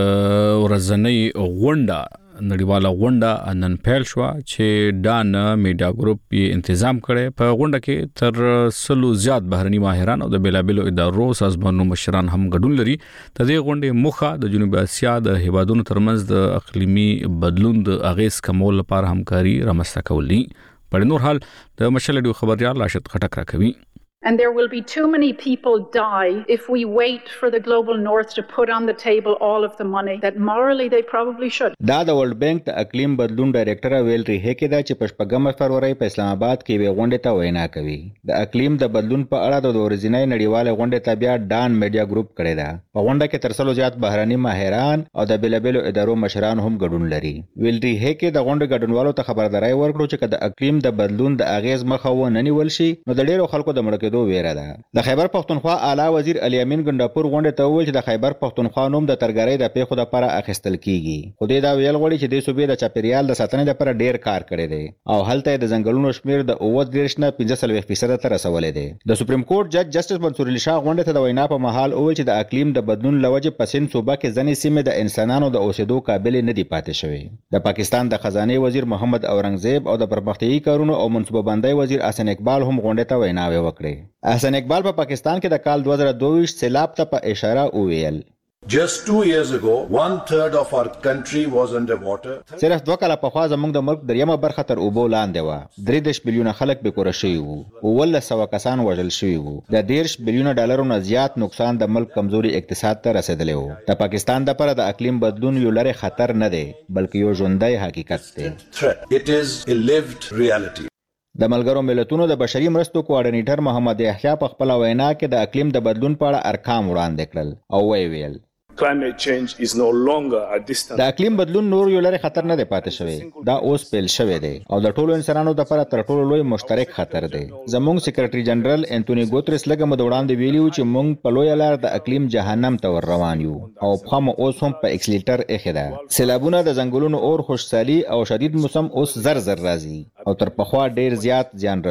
ورځنۍ غونډه نړیواله غونډه نن پیل شو چې دان میډیا ګروپ یې تنظیم کړي. په غونډه کې تر سلو زیات بهرني ماهران او د بیلابلو ادارو سازمانونو مشران هم ګډون لري. د دې غونډې مخه د جنوب اسیا د هیوادونو ترمنځ د اقلیمي بدلون د اغیز کمول لپاره همکاري رامنځته کول دي. په نور حال د مشال ډیو خبريال راشد خټک راکوي. And there will be too many people die if we wait for the global north to put on the table all of the money that morally they probably should. دا د ورلد بانک د اقلیم بدلون ډایریکټر ویلری هکي دا چې په شپږم فروری په اسلام آباد کې وی غونډه ته وینا کوي. د اقلیم د بدلون په اړه د ورځنۍ نړیواله غونډه ته بیا ډان میډیا ګروپ کړی دا. په غونډه کې تر څلو زیات بهراني ماهران او د بیلابلو ادارو مشران هم ګډون لري. ویلری هکي د غونډه ګډونوالو ته خبرداري ورکړه چې د اقلیم د بدلون د اغیز مخه و نه نیول شي نو د ډیرو خلکو د مړ کېدو ویره ده. د خیبر پښتونخوا اعلی وزیر علي امین ګنداپور غونډه ته وویل چې د خیبر پښتونخوا نوم د ترګرۍ د پیښو لپاره اخیستل کیږي. خو دې دا ویل غواړي چې د صوبې د چاپیریال د ساتنې لپاره ډیر کار کړی دی او هلته د ځنګلونو شمیر د اووه دېرش نه پنځه څلوېښت فیصد ته رسولی دی. د سپریم کورټ جج جسټس منصور علي شاه غونډه ته د وینا په مهال وویل چې د اقلیم د بدلون لوجې په سند صوبه کې ځینې سیمې د انسانانو د اوسېدو قابل نه دي پاتې شوی. د پاکستان د خزانه وزیر محمد اورنګزیب او د پرمختیایي کارونو او منصوبه بندۍ وزیر احسن اقبال هم غونډه ته ویناوې وکړې. احسن اقبال په پاکستان کې د کال دوه زره دوه سیلاب ته په اشاره وویل. Just two years ago, one third of our country was under water. صرف دوه کاله پخوا زموږ د ملک دریمه برخه تر اوبو لاندې وه. درې دېرش میلیونه خلک بې کوره شوي وو. اوولس سوه کسان وژل شوي وو. د دېرش میلیونه ډالرو نه زیات نقصان د ملک کمزوري اقتصاد ته رسېدلی و. د پاکستان دپاره د اقلیم بدلون یو لرې خطر نه دی بلکې یو ژوندی حقیقت دی. It is a lived reality. د ملګرو ملتونو د بشري مرستو کوارډینیټر محمد یحیی په خپل وینا کې د اقلیم د بدلون په اړه ارقام وړاندې کړل او وی ویل Climate change is no longer a distant. د اقلیم بدلون نور یو لري خطر نه دی پاتې شوی، دا اوس پیل شوی دی او د ټولو انسانانو لپاره تر ټولو لوی مشترک خطر دی. زموږ سیکریټري جنرال انټونی ګوتریس لږه مده وړاندې ویلي و چې موږ په لویه لار د اقلیم جهنم ته ور روان یو او پخوا مو اوس هم په اکسلیټر ایښې ده. سیلابونه د ځنګلونو اور خوشسالي او شدید موسم اوس زر زر راځي او تر پخوا ډیر زیات زیان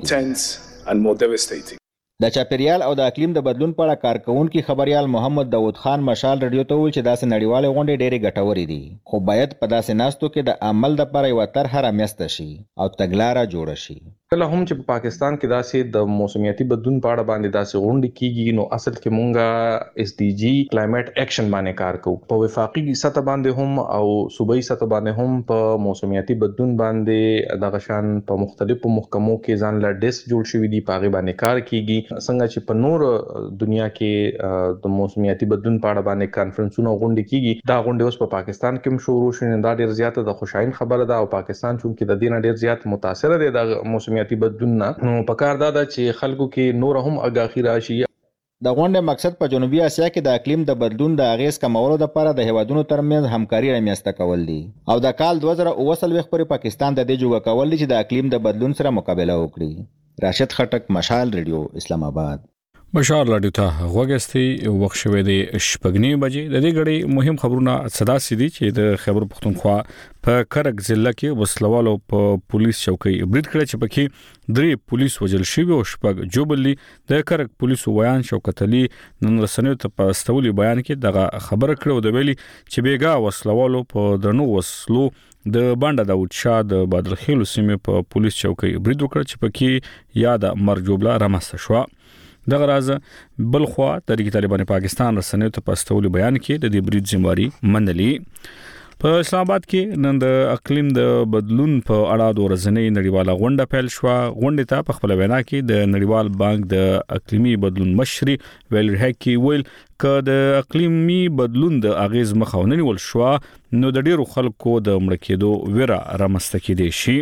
رسوونکي. د چاپیریال او د اقلیم د بدلون په اړه کارکونکي خبريال محمد داود خان مشال رادیو ته ویل چې داسې نړیواله غونډې ډېرې ګټورې دي، خو باید په داسې ناستو کې د عمل لپاره یوه طرحه رامنځته شي او تګلاره جوړه شي. کله هم چې په پاکستان کې داسې د موسمیاتي بدلون په اړه باندې داسې غونډې کیږي، نو اصل کې مونږه اس ډي جي کلایمټ اکشن باندې کار کوو. په وفاقي سطح باندې هم او صوبایي سطح باندې هم په موسمیاتي بدلون باندې دغه شان په مختلفو محکمو کې ځان له ډیسک جوړ شوی دي، په هغې باندې کار کیږي. څنګه چې په نور دنیا کې د موسمیاتي بدلون په اړه باندې کانفرنسونه غونډې کیږي، دا غونډې اوس په پاکستان کې هم شروع شوې. دا ډېر زیاته د خوشاین خبره ده او پاکستان چونکې د دې نه ډېر زیات متاثره دی د موسمیاتي بدلون نه، نو پکار دا ده چې خلکو کې نور هم آگاهي راشي. د غونډې مقصد په جنوبي اسیا کې د اقلیم د بدلون د اغیز کمولو لپاره د هیوادونو ترمنځ همکاري رامنځته کول دي او د کال دوه زره اوه څلوېښت پورې پاکستان د دې جوګه کول دي چې د اقلیم د بدلون سره مقابله وکړي. راشد خټک، مشال ریډیو، اسلام آباد. مشال رادیو ته وګستي وخت شوه د شپږنی بجې. د دې غړي مهم خبرونه صدا سيدي چې د خیبر پختونخوا په کرک ضلع کې وسلوالو په پولیس چوکۍ برید کړی چې پکې درې پولیس وژل شوي او شپږ جوبلي. د کرک پولیسو ویان شوکت علي نن رسنیو ته په استولي بیان کې دغه خبره کړو د ویلي چې بیګا وسلوالو په درنو وسلو د بانډا داود شاه د بادرخیلو سیمې په پولیس چوکۍ برید وکړ چې پکې یاد مرګ جوبله رامسته شو. دغه راز بلخوا تحریک طالبان پاکستان رسنیو ته په استولي بیان کې د دې برید ذمہواری منلي. په اسلام آباد کې نن د اقلیم د بدلون په اړه د ورځنۍ نړیواله غونډه پیل شو. غونډې ته په خپل وینا کې د نړیوال بانک د اقلیمي بدلون مشري ویلر هکی ویل ک د اقلیمي بدلون د اغیز مخاوننی ول شو نو د ډیرو خلکو د مړ کېدو ویره رامنځته کېدی شي.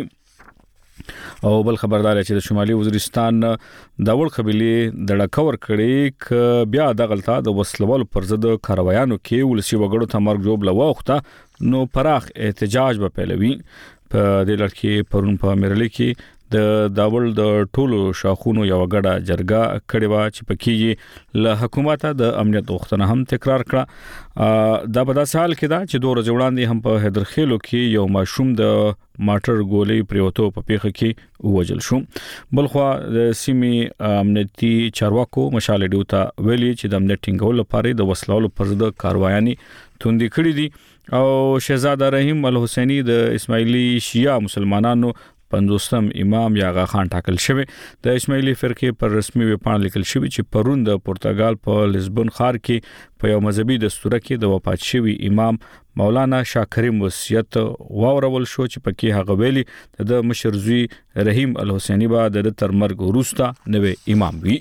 او بل خبردار چې د شمالي وزیرستان د وړ قبيله د ډکور کړي ک بیا د غلطه د وسلوال پر ضد کاروایانو کې ولسی وګړو ته مرګ جوړ لوخته نو پراخ احتجاج به پیلوي. په دې لړ کې پرون په میرلي کې د داول د ټولو شاخونو یو غړه جرګه کړي وا چې پکې له حکومت د امنیت غوښتنه هم تکرار کړه. دا په داسې حال کې دا چې دوه ورځې وړاندې هم په حیدرخیلو کې یو ماشوم د ماټر ګولې پریوتو په پیخه کې ووجل شو. بلخوا د سیمې امنیتي چارواکو مشال ډیو ته ویلي چې د امنیت ټینګولو لپاره د وسلوالو پر ضد کاروایاني توندې کړې دي او شهزاده رحیم الحسینی د اسماعیلی شیعه مسلمانانو پنځوستم امام یاغا خان ټاکل شوی. د اسماعیلی فرقې پر رسمي ویبپاڼه لیکل شوی چې پرون د پرتګال په لزبون ښار کې په یو مذهبي دستوره کې د وفات شوی امام مولانا شاه کریم وصیت واورول شو چې پکې هغه ویلي د مشر زوی رحیم الحسینی با د تر مرګ وروسته نوې امام وی.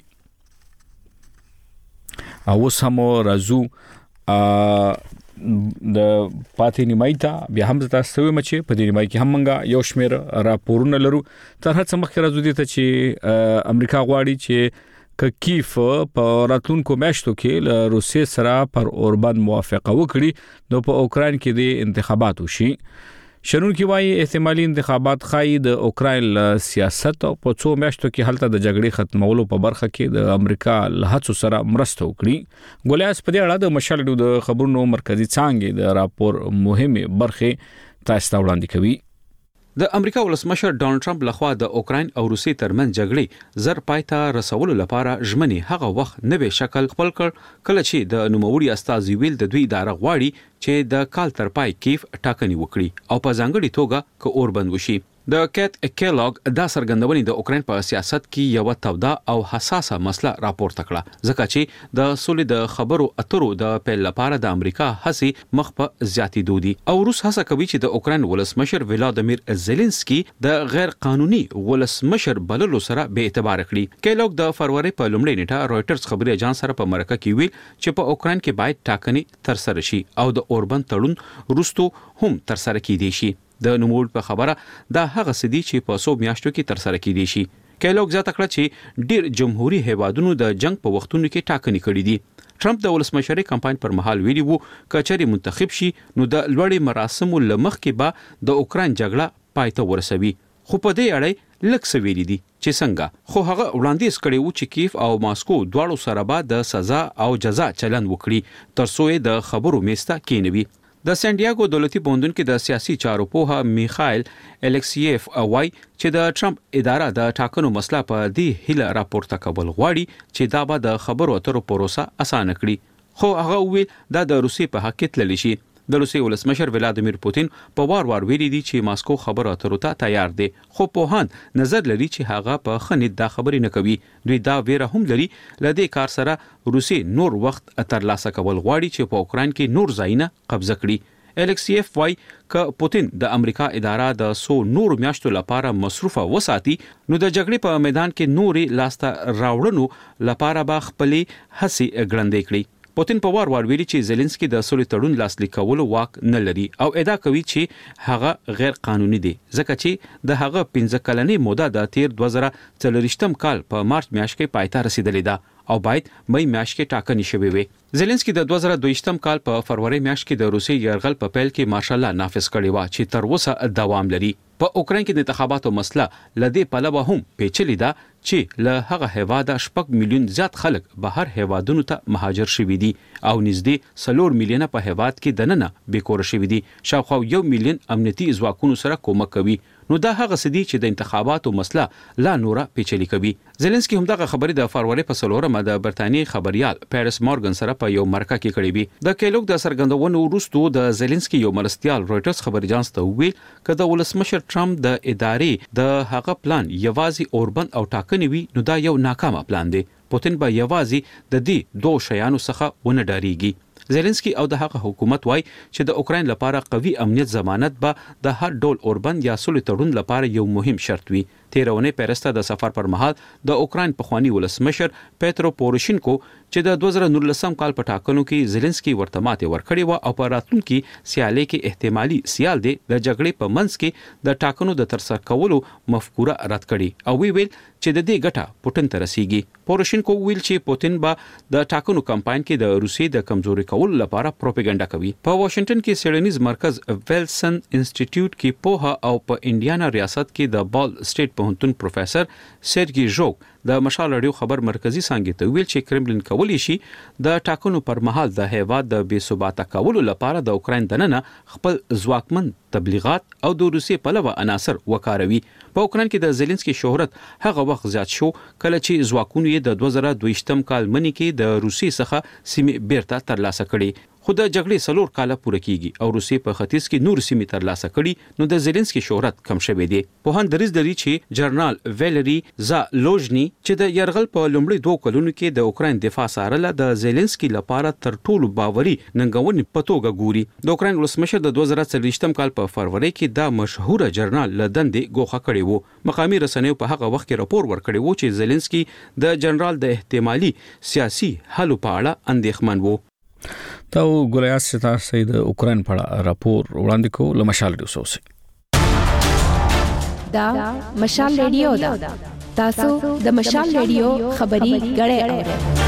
او سمو رازو ا د پاتې نیمای ته بیا هم تاسو ومه چې په دې نیمای کې هم منګه یو شمیر راپورونه لرو. تر هڅه مخکې راځو دي ته چې امریکا غواړي چې ک کیف په راتلونکو میاشتو کې له روسیې سره پر اوربند موافقه وکړي نو په اوکرين کې د انتخابات وشي. شنونکي وايي احتمالي انتخابات خای د اوکرين سیاست او په څو میاشتو کې حالت د جګړې ختمولو په برخه کې د امریکا له هڅو سره مرسته وکړي. ګولیاس په دې اړه د مشال ډیو د خبرونو مرکزی څانګې د راپور مهمه برخه تاسو ته وړاندې کوي. د امریکا ولسمشر ډانلډ ټرمپ لخوا د اوکرين او روسي ترمن جګړې زر پایته رسولو لپاره ژمنې هغه وخت نوې شکل خپل کړ کله چې د نوموړي استازي ویل د دوی اداره غواړي چې د کال تر پای کیف ټاکنې وکړي او په ځانګړي توګه ک اوربند وشي. د کیت کیلاګ دا څرګندونې د اوکرين په سیاست کې یو توده او حساسه مسله راپورته کړه ځکه چې د سولې د خبرو اترو د پیل لپاره د امریکا هڅې مخ په زیاتې دودي او روس هڅه کوي چې د اوکرين ولسمشر ولادیمیر زيلنسکي د غیر قانوني ولسمشر بللو سره به اعتبار کړي. کیلاګ د فروری په لومړۍ نیټه رويټرز خبري اژانس سره په مرکه کې ویل چې په اوکرين کې باید ټاکنې تر سره شي او د اوربند تړون روستو هم تر سره کیدي شي. د نوموړ په خبره دا هغه سدي چې په څو میاشتو کې تر سره کیدي شي. کیلوګ زیاته کړه چې ډیر جمهوریت هیوادونو د جنگ په وختونو کې ټاکنې کړې دي. ټرمپ د ولسمشرۍ کمپاین پر مهال ویلي وو کچري منتخب شي نو د لوړې مراسمو لمخ کې به د اوکرين جګړه پای ته ورسوي. خو په دې اړه لکه سویلي دي چې څنګه خو هغه وړاندیز کړی و چې کیف او ماسکو دواړو سره به د سزا او جزا چلند وکړي ترڅو د خبرو میسته کېنوي. د سان ډیاګو دولتي پوهنتون کې د سیاسي چارو پوها میخائیل الکسیف اوای چې د ټرمپ اداره د ټاکنو مسله په دې هله راپورته کول غواړي چې دا به د خبرو اترو پروسه اسانه کړي. خو هغه ویل دا د روسي په حق کې تللی شي. د روسي ولسمشر ولادیمیر پوتین په وار وار ویلي دي چې ماسکو خبرو اترو ته تیار دي، خو پوهان نظر لري چې هغه په خنید دا خبرې نه کوي. دوی دا ویره هم لري لدې کار سره روسي نور وخت ترلاسه کول غواړي چې په اوکرين کې نور ځایونه قبضه کړي. الکسیف وای ک پوتین د امریکا اداره د سو نور میاشتو لپاره مصروفه وساتي نو د جګړې په میدان کې نوري لاسته راوړنو لپاره به خپلې هڅې ګړندې کړي. پوتین په وار وار ویلي چې زيلنسکي د سولې تړون لاسلیک کولو واک نه لري او ادعا کوي چې هغه غیر قانوني دی ځکه چې د هغه پنځه کلنې موده د تیر دوه زره څلوېښتم کال په مارچ میاشت کې پای ته رسیدلې ده او باید مې میاشت کې ټاکنې شوې وي. زيلنسکي د دوه زره دوه کال په فروری میاشت کې د روسي یرغل په پیل کې مارشال لا نافذ کړی و چې تر اوسه دوام لري. په اوکرين کې د انتخاباتو مسله لدې پلوه هم پیچلې ده چې له هغه هیواده شپږ میلیون زیات خلک بهر هیوادونو ته مهاجر شوي دي او نږدې څلور میلیونه په هیواد کې دننه بیکور شوي دي. شاوخوا یو میلیون امنیتي ځواکونو سره کومک کوي. نو دا هغه سدي چې د انتخاباتو مسله لا نوره پیچلې کوي. زيلنسکي هم دغه خبرې د فروری په څلورمه د برتانیې خبريال پیرس مورګن سره په یو مرکه کې کړې وي. د کیلوګ د سرګندونو وروسته د زيلنسکي یو مرستيال رويټرز خبري اژانس ته ویل چې د ولسمشر ټرمپ د ادارې د هغه پلان یوازې اوربند او ټاکنې وي نو دا یو ناکامه پلان دی. پوتین به یوازې د دې دوه شیانو څخه ونه ډاریږي. زيلنسکي او د هغه حکومت وای چې د اوکرين لپاره قوي امنیت ضمانت به د هر ډول اوربند یا سولې تړون لپاره یو مهم شرط وي. تیرونه پیرسته د سفر پر مهال د اوکرين پخوانی ولسمشر پیترو پوروشینکو چې د دوه زره نولسم کال په ټاکنو کې زيلنسکي ورته ماته ورکړی و او په راتلونکي سیالي کې احتمالي سیال دی د جګړې په منځ کې د ټاکنو د ترسره کولو مفکوره رد کړي او وی ویل چې د دې ګټه پوتین ته رسیږي. پوروشینکو ویل چې پوتین به د ټاکنو کمپاین کې د روسي د کمزوري کولو لپاره پروپاګاندا کوي. په واشنگټن کې سیډنیز مرکز ویلسن انسټیټیوټ کې پوها او په انډیانا ریاست کې د بال سټیټ پوهنتون پروفیسور سرګي ژوک د مشال رادیو خبر مرکزی څنګه ته ویل چې کرملین کولی شي د ټاکنو پر مهال د هیواد د بې ثباته کولو لپاره د اوکرين دننه خپل ځواکمن تبلیغات او د روسي پلوه عناصر وکاروي. په اوکرين کې د زيلنسکي شهرت هغه وخت زیات شو کله چې ځواکونه یې د دوه زره دوه کال منی کې د روسي څخه سیمې بیرته ترلاسه کړي. خو د جګړې څلور کاله پوره کیږي او روسي په ختیځ کې نور سیمې ترلاسه کړي نو د زيلنسکي شهرت کم شوی دی. په هان دریز لري چې جنرال ویلری زالوژني چې د يرغل په لومړي دوه کلونو کې د اوکرين دفاع سارله د زيلنسکي لپاره تر ټولو باوري ننګونې په توګه ګوري. د اوکرين ولسمشر د دوه زره څلوېښتم کال په فروری کې دا مشهور جنرال لدندې ګوښه کړی وو. مقامي رسنیو په هغه وخت کې راپور ورکړی وو چې زيلنسکي د جنرال د احتمالي سیاسي حل په اړه اندېښمن وو. دا ګولیاس ستار سید اوکرين په اړه راپور وړاندې کو لمشال ریسوس. دا مشال ریډیو دا تاسو د مشال ریډیو خبري غړې اورئ.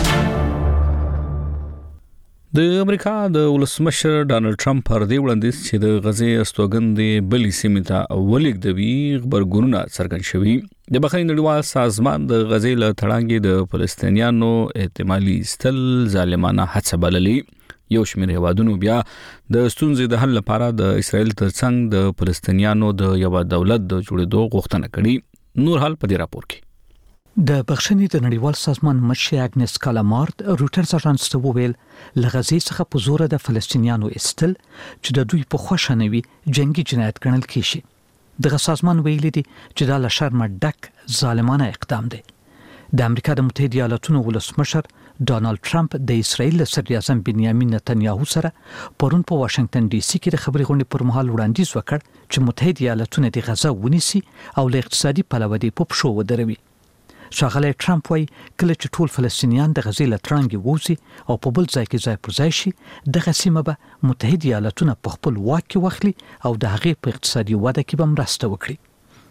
د امریکا د ولسمشر ډانلډ ټرمپ پر دې وړاندیز چې د غزې استوګندې بلې سیمې ته ولیږدوي خبرګونونه څرګند شوي. د بخښنې نړیوال سازمان د غزې له تړانګې د فلسطینیانو احتمالي استل ظالمانه هڅه بللې. یو شمېر هیوادونو بیا د ستونزې د حل لپاره د اسرائیل ترڅنګ د فلسطینیانو د یو دولت د جوړېدو غوښتنه کړې. نور حال په دې راپور کې د بخښنې د نړیوال سازمان مشر اګنس کالامارد روټرز اژانس ته وویل لغزي څخه په زور د فلسطینیانو استل چې د دوی په خوښه نوي جنگي جنایت ګڼل کیږي. دغه سازمان ویلي دي چې دا له شرمه ډک ظالمانه اقدام دی. د امریکا د متحده ایالاتونو ولسمشر ډانلډ ټرمپ د اسرائیل صدر اعظم بنیامین نتنیاهو سره پرون په واشنگټن ډي سي کې د خبري غونډې پر مهال وړاندیز وکړ چې متحده ایالاتونه د غزا ونیسي او له اقتصادي پلوه دی په پښو ودروي. ښاغلی ټرمپ وايي کله چې ټول فلسطینیان د غزې له تړانګې ووځي او په بل ځای کې ځای پر ځای شي دغه سیمه به متحده ایالاتونه په خپل واک کې واخلي او د هغې په اقتصادي وده کې به مرسته وکړي.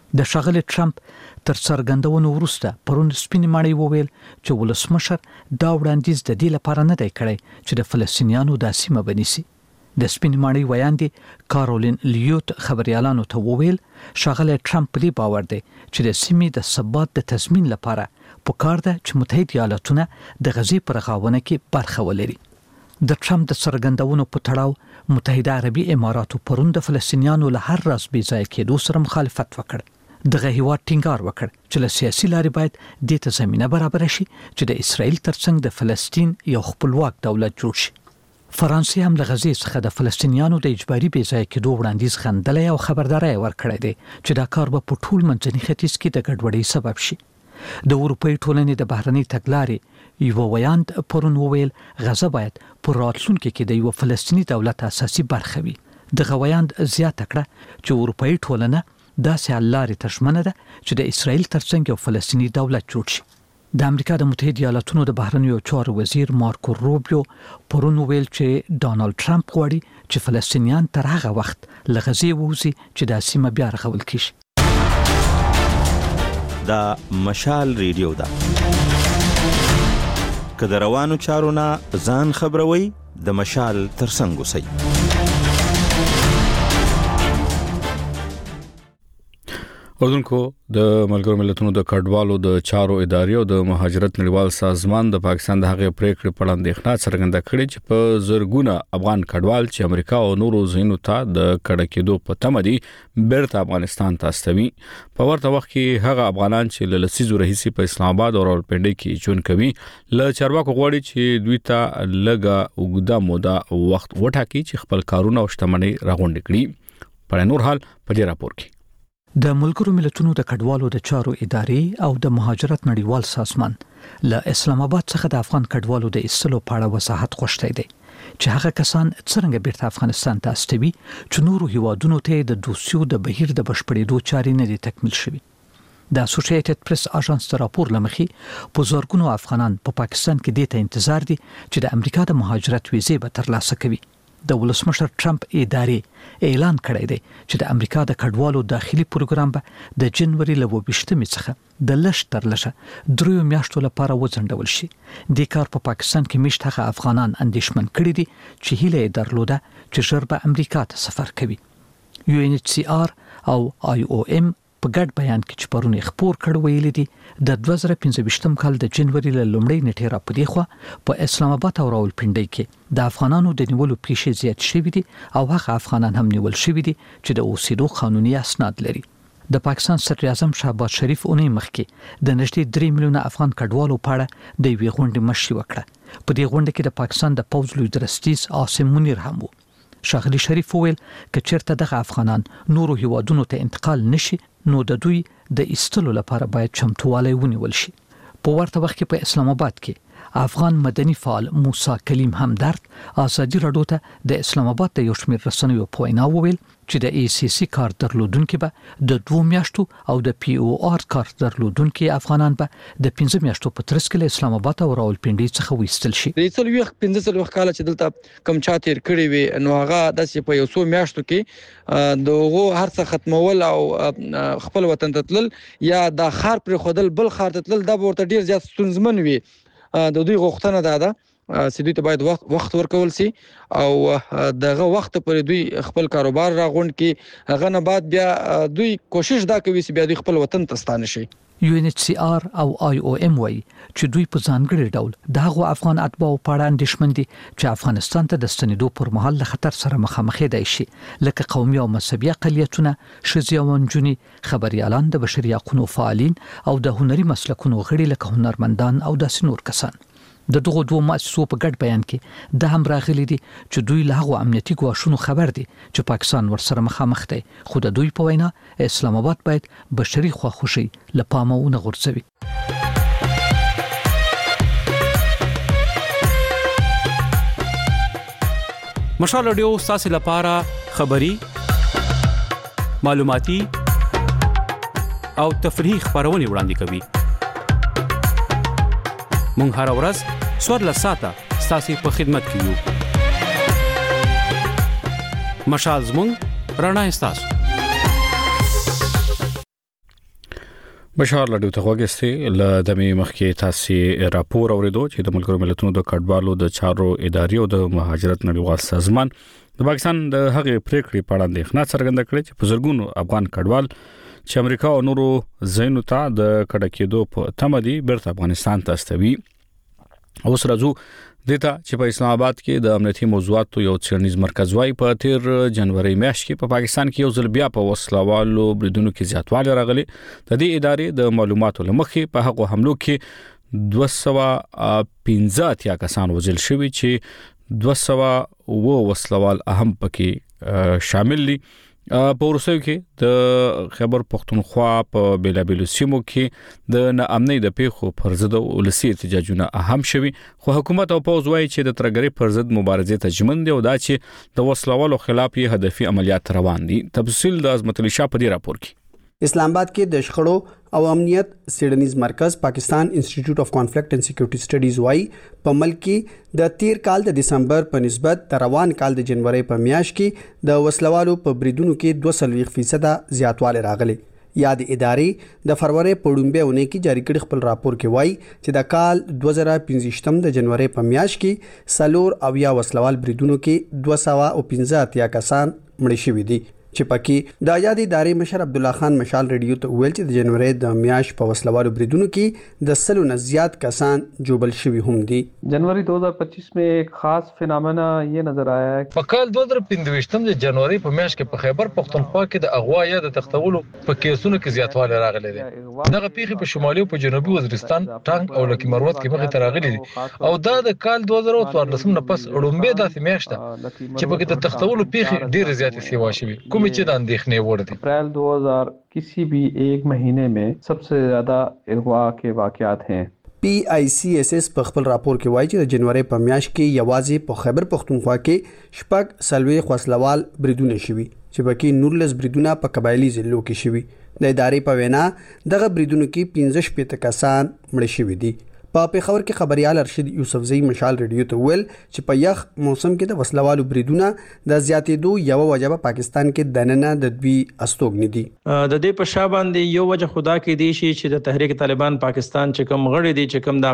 د ښاغلي ټرمپ تر څرګندونو وروسته پرون سپینې ماڼۍ وویل چې ولسمشر دا وړاندیز د دې لپاره نه دی کړی چې د فلسطینیانو دا سیمه بنیسي. د سپینې ماڼۍ ویاندې کارولین لیوت خبريالانو ته وویل ښاغلی ټرمپ په دې باور دی چې د سیمې د ثبات د تضمین لپاره پکار ده چې متحده ایالاتونه د غزې پر رغاونه کې برخه ولري. د ټرمپ د څرګندونو په تړاو متحده عربي اماراتو پرون د فلسطینیانو له هر راز بې ځای کېدو سره مخالفت وکړ. دغه هیواد ټینګار وکړ چې له سیاسي لارې باید دې ته زمینه برابر شي چې د اسرائیل ترڅنګ د فلسطین یو خپلواک دولت جوړ شي. فرانسې هم د غزې څخه د فلسطینیانو د اجباري بې ځای کېدو وړاندیز غندلی او خبرداری ورکړی دی چې دا کار به په ټول منځني ختیځ کې د ګډوډۍ سبب شي. د اروپایي ټولنې د بهرنۍ تګلارې یو ویاند پرون وویل غزه باید په راتلونکي کې د یو فلسطیني دولت اساسي برخه وي. دغه ویاند زیاته کړه چې اروپایي ټولنه داسې حل لارې ته ژمنه ده چې د اسرائیل ترڅنګ یو فلسطیني دولت جوړ شي. د امریکا د متحده ایالاتونو د بهرنیو چارو وزیر مارکو روبیو پرون ویل چې ډانلډ ټرمپ غواړي چې فلسطینیان تر هغه وخت له غزې ووځي چې د سیمه بیا رغول کیږي. دا مشال ریډیو ده. که د روانو چارو نه ځان خبروي د مشال ترڅنګ اوسئ. اوردونکو د ملګرو ملتونو د کډوالو د چارو ادارې او د مهاجرت نړیوال سازمان د پاکستان د هغې پریکړې په اړه اندېښنه څرګنده کړې چې په زرګونه افغان کډوال چې امریکا او نورو ځایونو ته د کډه کېدو په تمه دي بیرته افغانستان ته استوي. په ورته وخت کې هغه افغانان چې له لسیزو راهیسې په اسلام آباد او راولپنډۍ کې ژوند کوي له چارواکو غواړي چې دوی ته لږه اوږده موده وخت وټاکي چې خپل کارونه او شتمنۍ راغونډې کړي. په نور حال په دې راپور کې د ملګرو ملتونو د کډوالو د چارو ادارې او د مهاجرت نړیوال سازمان له اسلام آباد څخه د افغان کډوالو د ایستلو په اړه وضاحت غوښتی دی چې هغه کسان څنګه بیرته افغانستان ته استوي چې نورو هیوادونو ته د دوسیو د بهیر د بشپړېدو چارې نه دي تکمیل شوي. د اسوسییټډ پریس اژانس د راپور لمخې په زرګونو افغانان په پا پاکستان کې دې ته انتظار دي چې د امریکا د مهاجرت ویزې به ترلاسه کوي. د ولسمشر ټرمپ ادارې اعلان کړی دی چې د امریکا د کډوالو داخلي پروګرام به د جنوري له اووه څخه د لږ تر لږه دریو میاشتو لپاره وځنډول شي. د کار په پا پاکستان کې میشت هغه افغانان اندېښمن کړي دي چې هیله یې درلوده چې ژر به امریکا ته سفر کوي. یو ان ایچ سی آر او آی او ام په ګډ بیان کې چې پرون خبر کړ ویل دي د دوه زره پنځه کال د جنوري له لومړۍ نیټې را پدې خو په اسلام آباد او راولپنډۍ کې د افغانانو د نیولو پیښې زیات شوې دي او هغه افغانان هم نیول شوي دي چې د اوسېدو قانوني اسناد لري. د پاکستان صدر اعظم شهباز شریف اونۍ مخکې د نږدې درې میلیونه افغان کډوالو په اړه د یوې غونډې مشري وکړه. په دې غونډه کې د پاکستان د پوځ لوی درستیز عاصم منیر هم وو. ښاغلي شریف وویل که چېرته دغه افغانان نورو هیوادونو ته انتقال نشي نو د دوی د ایستلو لپاره باید چمتووالی ونیول شي. په ورته وخت کې په اسلام آباد کې افغان مدني فعال موسی کلیم همدرد ازادي راډیو ته د اسلام آباد د یو شمېر رسنیو په وینا وویل چې د ای سی سی کار درلودونکو به د دوه میاشتو او د پی او آر کار درلودونکو افغانان به د پنځه میاشتو په ترڅ کې اسلام آباد او راولپنډۍ څخه وېستل شي. د څلوي پنځه څلوي کال چې دلته کم چا تیر کړی وي نو هغه د په یو څو میاشتو کې دغه هر څه ختمول او خپل وطن ته تلل یا د خار پر خودل بل خار ته تلل د ورته ډیر زیات ستونزمن وي. د دوی غوښتنه ده ده چې دوی ته باید وخت وخت ورکول شي او دغه وخت پر دوی خپل کاروبار راغونډ کی هغه نه بعد بیا دوی کوشش دا کوي چې بیا دوی خپل وطن ته ستانه شي. یو ان ایچ سی آر او آی او ام وای چې دوی په ځانګړي ډول دغه افغان اتباعو په اړه اندېښمن دي چې افغانستان ته د ستنېدو پر مهال له خطر سره مخامخ دي شي لکه قومي او مذهبي اقلیتونه، ښځې او نجونې، خبريالان، د بشري حقوقو فعالین او د هنري مسلکونو غړي لکه هنرمندان او داسې نور کسان. د دغه دوه مؤسسو په ګډ بیان کې د هم راغلي دي چې دوی له هغو امنیتي ګواښونو خبر دي چې پاکستان ورسره مخامخ دی، خو د دوی په وینا اسلام آباد باید بشري خواخوشي له پامه ونه غورځوي. مشال رادیو تاسو لپاره خبري معلوماتي او تفریحي خبرونه وړاندې کوي. مونږ هر ورځ څوارلس ساعته ستاسو په خدمت کې یو. مشال زموږ رڼا ستاسو. بشار لډو ته وګستې ل د می مخکې تاسو راپور اوریدو چې د ملګرو ملتونو د کډوالو د چارو ادارې او د مهاجرت نړیوال سازمان د پاکستان د هغې پریکړې په اړه اندېښنه څرګنده کړې چې په زرګونو افغان کډوال چې امریکا او نورو ځایونو ته د کډه کېدو په تمه دي بیرته افغانستان ته استوي. اوس راځو دته چې په اسلام آباد کې د امنیتي موضوعاتو یو څېړنیز مرکز وايي په تیر جنوري میاشت کې په پاکستان کې یو ځل بیا په وسلوالو بریدونو کې زیاتوالی راغلی. د دې ادارې د معلوماتو لمخې په هغو حملو کې دوه سوه پنځه اتیا کسان وژل شوي چې دوه سوه اووه وسلوال اهم پکې شامل دي. په وروستیو کې د خیبر پختونخوا په بیلابیلو سیمو کې د ناامنۍ د پیښو پر ضد ولسي احتجاجونه اهم شوي، خو حکومت او پوځ وايي چې د ترګرۍ پر ضد مبارزې ته ژمن دي او دا چې د وسلوالو خلاف یې هدفي عملیات روان دي. تفصیل د عظمت علي شاه په دې راپور کې. اسلام آباد کې د شخړو او امنیت څېړنیز مرکز پاکستان انسټیټیوټ اف کانفلیکټ اینڈ سکیورټي سټډیز وايي په ملک کې د تیر کال د دسمبر په نسبت د روان کال د جنوري په میاشت کې د وسلوالو په بریدونو کې دوه سلويخ فیصد زیاتوالی راغلی. یاد ادارې د فروری په لومړۍ اونۍ کې جاری کړي خپل راپور کې وایي چې د کال دوه زره پنځه د جنوري په میاشت کې سلور او یا وسلوال بریدونو کې دوه سوه پنځه اتیا کسان مړ شوي دي چې پکې د یاد ادارې مشر عبد الله خان مشال ریډیو ته ویل چې د جنوري د میاشت په وسلوالو بریدونو کې د سلو نه زیات کسان جوبل شوي هم دي. जनवरी दो हज़ार पच्चीस में एक खास फिनोमेना ये नजर आया है په کال دوه زره پنځه د جنوري په میاشت کې په خیبر پختونخوا کې د اغوا یا د تختولو په کیسونو کې زیاتوالی راغلی دی. دغه پیښې په شمالي او په جنوبي وزیرستان، ټانک او لکی مروت کې مخې ته راغلي دي او دا د کال دوه زره څوارلس نه پس لومړی داسې میاشت ده چې په کې د تختولو پیښې ډېرې زیاتې سیوا شوي، کومې چې د اندېښنې وړ دي. अप्रैल दो हज़ार किसी भी एक महीने में सबसे ज्यादा अगवा के वाकयात हैं. پی آی سی ایس ایس په خپل راپور کې وایي چې د جنوري په میاشت کې یوازې په خیبر پختونخوا کې شپږ سلويخ وسلوال بریدونه شوي چې پکې نورلس بریدونه په قبایلی ضلعو کې شوي. د ادارې په وینا دغه بریدونو کې پنځه شپېته کسان مړ شوي دي. په پیښور کې خبريال ارشد یوسفزئی مشال ریډیو ته ویل چې په یخ موسم کې د وسلوالو بریدونه د زیاتېدو یو وجه په پاکستان کې دننه د دوی استوګنې دي. د دې په شا باندې یو وجه خدا کې دی شي چې د تحریک طالبان پاکستان چې کوم غړي دي چې کوم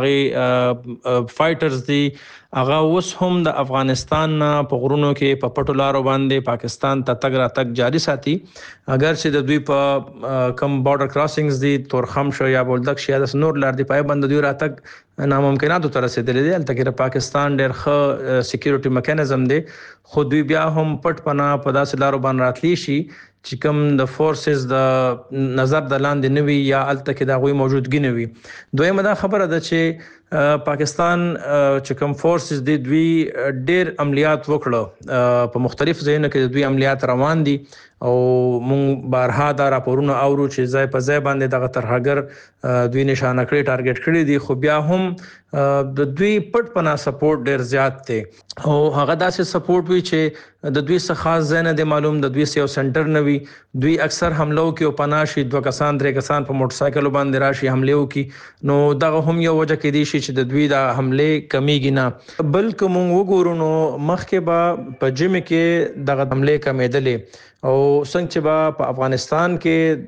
داغي فایټرز دي هغه اوس هم د افغانستان په غرونو کې په پټو لارو باندې پاکستان ته تګ را تګ جاری ساتي. اگر چې د دوی په کم بارډر کراسینګز دي تورخم شو یا بولدک شي د نور لار دی پای باندې دوی را تګ ناممکناتو تر رسیدلې دي. البته کې پاکستان ډېر ښه سکیورټي میکانیزم دی خو دوی بیا هم پټ پناه په داسې لارو باندې راتلی شي چې کوم د فورسز د نظر د لاندې نوي یا الته کې د غوي موجودګي نوي. دویمه دا خبره ده چې پاکستان چې کوم فورسز دی دوی ډېر عملیات وکړه په مختلف ځایونو کې دوی عملیات روان دي او مونږ بارها دا راپورونه اورو چې ځای په ځای باندې دغه ترهګر دوی نشانه کړی ټارګټ کړی دي خو بیا هم د دوی پټ پناه سپورټ ډېر زیات دی او هغه داسې سپورټ وي چې د دوی څخه خاص ځای نه دی معلوم، د دوی یو سنټر نه وي. دوی اکثر حملو کې او پناه شي دوه کسان درې کسان په موټر سایکل باندې راشي حمله وکي نو دغه هم یو وجه کې دی چې د دوی د حمله کمیږي نه بلکې مونږ وګورو نو مخکې به په جمی کې دغه حمله کمیدلې او څنګه چې به په افغانستان کې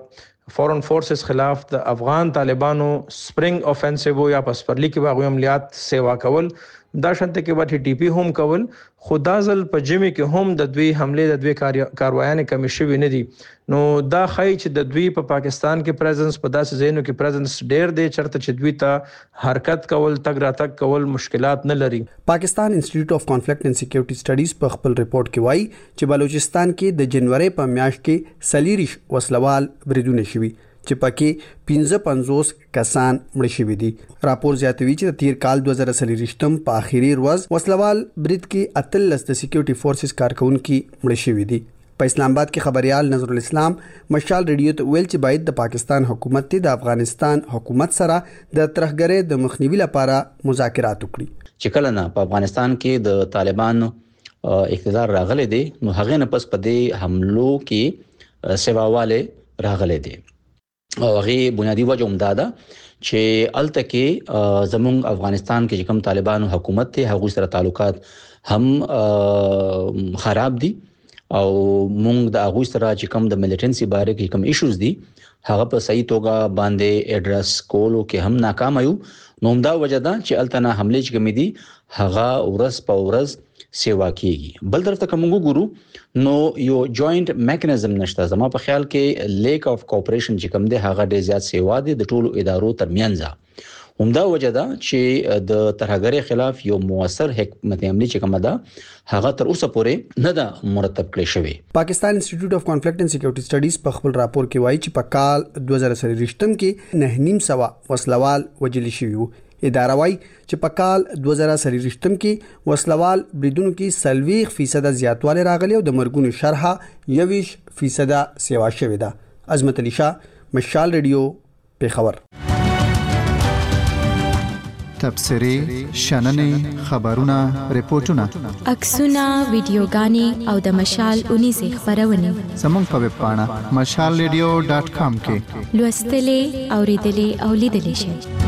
د فورن فورسز خلاف د افغان طالبانو سپرینګ اوفنسیو یا پسپرلی کې باغوي عملیات سیوا کول دا شانته کې به ټي پی هم کول خدا ځل په جمی کې هم د دوی حمله د دوی کاروایانه کمی شوی نه دي. نو دا خای چې د دوی په پاکستان کې پریزنس په داسې ځایونو کې پریزنس ډېر دی چرته چې دوی ته حرکت کول تګ را تګ کول مشکلات نه لري. پاکستان انسټیټیوټ اف کانفلیکټ اینڈ سکیورټي سټډیز په خپل ریپورت کې وایي چې بلوچستان کې د جنوري په میاشت کې سلیریش وسلوال بریدونه شوي چې پکې پنځه پنځوس کسان مړ شوي دي. راپور زیاتوي چې د تیر کال دوه زره څلوېښتم په اخیری ورځ وسلوال برید کې اتلس د سکیورټي فورسز کارکونکي مړ شوي دي. په اسلام آباد کې خبريال نظر الاسلام مشال ریډیو ته ویل چې باید د پاکستان حکومت ته د افغانستان حکومت سره د ترهګرۍ د مخنیوي لپاره مذاکرات وکړي. چې کله نه په افغانستان کې د طالبانو اقتدار راغلی دی نو هغه نه پس په دې حملو کې سیواواله راغلی دی او هغه بنیادی وجه هم دا ده چې الته کې زموږ افغانستان کې کوم طالبانو حکومت ته هغه سره تعلقات هم خراب دي او موږ د هغه سره چې کوم د ملیټنسي باره کې کوم ایشوز دي هغه په صحیح توګه باندې اډرس کولو کې هم ناکام یو. نو همدا وجه ده چې التنا حمله چې کوم دي هغه ورځ په ورځ سیوا کیږي. بل طرف ته کوم ګورو نو یو جوائنٹ میکانیزم نشته. زما په خیال کې لیک اف کوآپریشن چې کوم دی هغه ډیر زیات سیوا دي د ټولو ادارو ترمنځ. همدا وجه ده چې د ترهګری خلاف یو موثر حکمت عملی چې کومه ده هغه تر اوسه پورې نه ده مرتب کړی شوی. پاکستان انسټیټیوټ اف کانفلیکټ اند سکیورټي سټډیز په خپل راپور کې وایي چې په کال دوه زره څلوېښت کې نه نیم سوا وسلوال وجل شوي وو. اداره وايي چې په کال دوه زره څلوېښت کې وسلوال بریدونکو کې سلويخ فیصد زیاتوالی راغلی او د مرګونو شرحه یویش فیصد سیوا شوې ده. عظمت علي شاه، مشال ریډیو، پیښور. تبصرې، شننې، خبرونه، ریپورتونه، عکسونه، ویډیوګانې او د مشال اونیزه خبرونه زموږ په ویب پاڼه مشال ریډیو ډاټ کام کې لوستلې، اوریدلې او لیدلې شئ.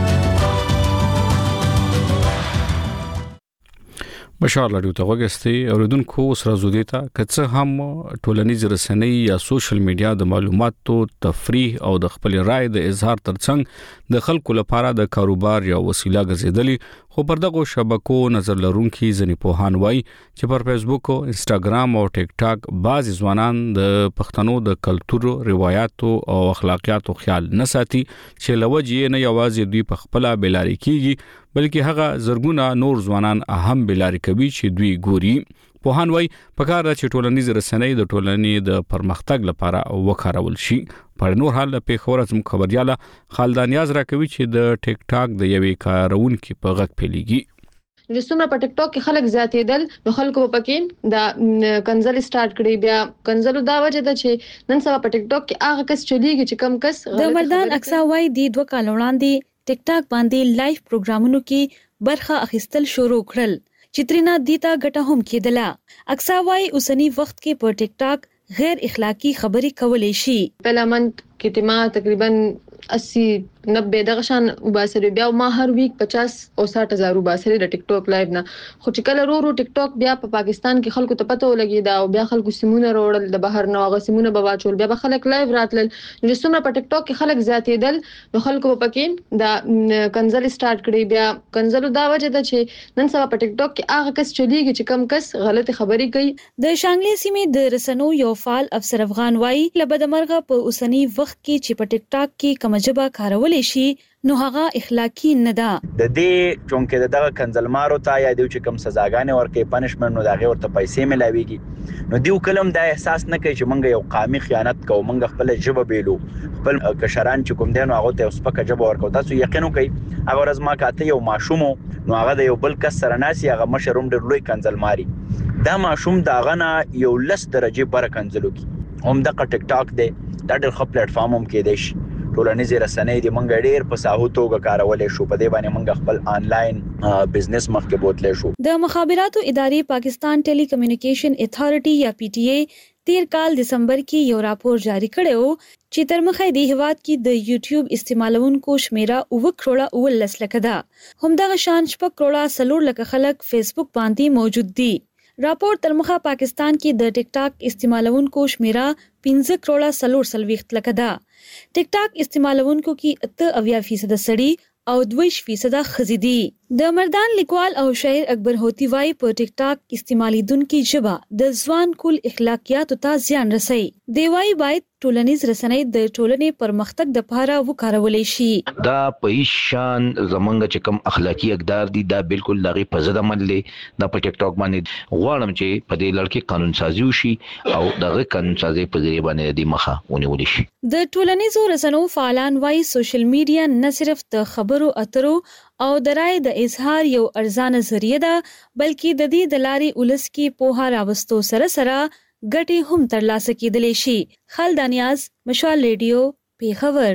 مشال رادیو ته وګورئ اوریدونکو سره زودې ته کڅه هم ټولنیز رسنۍ یا سوشل میډیا د معلوماتو تفریح او د خپل رائے د اظهار ترڅنګ د خلکو لپاره د کاروبار یا وسیله ګرځیدلې. خو پر دغه شبکو نظر لرونکي ځنې پوهان وایي چې پر فیسبوک او انستګرام او ټیک ټاک بعض ځوانان د پښتنو د کلچر، روایتو او اخلاقیاتو خیال نه ساتي چې لوجې نه یوازې دوی په خپل بلاري کیږي بلکې هغه زرګونه نور ځوانان اهم بلاري کوي چې دوی ګوري. پوهان وایي پکار ده چې ټولنیز رسنۍ د ټولنې د پرمختګ لپاره وکارول شي. په نور حال په خبره زموږ خبرياله خالدان یاز را کوي چې د ټیک ټاک د یوې کارونکو په غږ پیلېږي. د څومره په ټیک ټاک کې خلک زیاتېدل نو خلکو په کې دا کنزل سٹارټ کړی. بیا کنزل دا وجه ده چې نن سبا په ټیک ټاک کې هغه کس چلیږي چې کم کس د مردان اکسا وای دی دوه کال وړاندې ټیک ټاک باندې لایف پروګرامونو کې برخه اخیستل شروع کړل چې ترینا دیتا ګټه هم کېدله. اکسا وای اوسنی وخت کې په ټیک ټاک غیر اخلاقی خبرې کولې شي. پهلمنت کې ما تقریبا अस्सी नब्बे دغه شان وباسري بیا ما هر ویک پچاس او ساठ هزار وباسري د ټیک ټاک لایو نه. خو چې کله رو رو ټیک ټاک بیا په پاکستان کې خلکو ته پته ولګي دا او بیا خلکو سیمونه وروړل د بهر نه هغه سیمونه به واچول بیا به خلک لایو راتلل. نو څومره په ټیک ټاک کې خلک زیاتېدل نو خلکو په کې دا کنزل سٹارټ کړی. بیا کنزل دا وجه ده چې نن سبا په ټیک ټاک کې هغه کس چلیږي چې کم کس غلطي خبرې کوي. د شانګلې سیمې د رسنو یو فعال افسر افغان وایي لبدمرغه په اوسنی وخت کې چې په ټیک ټاک کې کوم جبا کارولې شي نو هغه اخلاقی نه ده. د دې چونکه دغه کنزلمارو ته یا د کوم سزاګانې ورکې پنشمنت نو دغه ورته پیسې ملاويږي نو دیو کلم دا احساس نه کوي چې مونږ یو قومي خیانت کوو مونږ خپل جبه بیلو خپل کشران چې کوم دینو هغه ته سپکه جبه ورکو. تاسو یقین وکئ هغه ورځ ما کاته یو ماشوم نو هغه د یو بل کس سره ناسي هغه مشروم ډېر لوی کنزلماري دا ماشوم دا غنه یو لس درجه بر کنزلو کی هم د ټیک ټاک دی دا ډېر ښه پلیټ فارم هم کې دی. ټولنیز رسنۍ د منګ ډېر په ساحو توګه کارولې شو په دې باندې منګ خپل آنلاین بزنس مخکې بوتلې شو. د مخابراتو ادارې پاکستان ټیلی کمیونیکیشن اتھارټي یا پی ټی ای تیر کال دسمبر کې یو راپور جاری کړو چې تر مخه د هیواد کې د یوټیوب استعمالونکو شمیره اوه کروڑه ولس لکه ده. همدغه شان شپږ کروڑه سلور لکه خلک فیسبوک باندې موجود دي. راپور تر مخه پاکستان کې د ټیک ټاک استعمالونکو شمیره پنځه کروڑه سلور سلويخت لکه ده. ټیک ټاک استعمالونکو کې اته اویا فیصد سړي او دویش فیصد ښځې دي. د مردان لیکوال او شاعر اکبر هوتی وای په ټیک ټاک استعمالیدونکو ژبه د ځوان کول اخلاقیات ته زیان رسي. دی وای باید ټولنیز رسنۍ د ټولنې پرمختګ د لپاره وکارولې شي. دا په هیڅ شان زمونږ چې کوم اخلاقی اقدار دي دا بالکل دغه په ضد عمل دی. دا په ټیک ټاک باندې غواړم چې په دې لړ کې قانون سازي وشي او دغه قانون سازي په ذریعہ باندې د مخه ونیول شي. د ټولنیزو رسنیو فعالان وای سوشل میډیا نه صرف د خبرو اترو او د رائے د اظهار یو ارزانه ذریعہ ده بلکې د دې د لارې ولس کې پوهه راوستو سره سره ګټې هم ترلاسه کېدلی شي. خالدان یاز، مشال ریډیو، پیښور.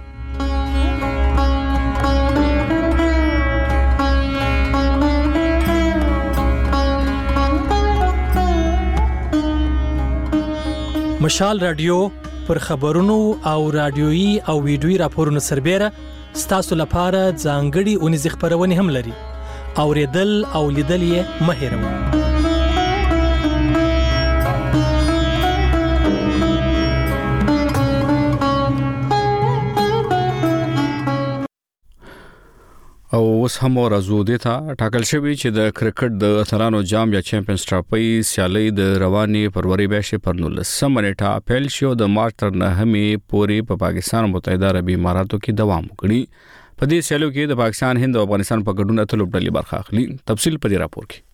مشال رادیو پر خبرونو او رادیويي او ویډیويي راپورونو سربېره ستاسو لپاره ځانګړي اونیز خبرونه هم لري. اوریدل او لیدل یې مه هېروئ. او اوس هم راځو د ته ټاکل شوی چې د کرکټ د اتلانو جام یا چیمپیونز ټرافي سیالي د رواني فروری میاشتې پر نولسمه نیټه پیل شو د مارچ تر نهمې پورې په پاکستان متحده عربي اماراتو کې دوام وکړي. په دې سیالیو کې د پاکستان، هند او افغانستان په ګډون اتلو ډلې برخه اخلي. تفصیل په دې راپور کې.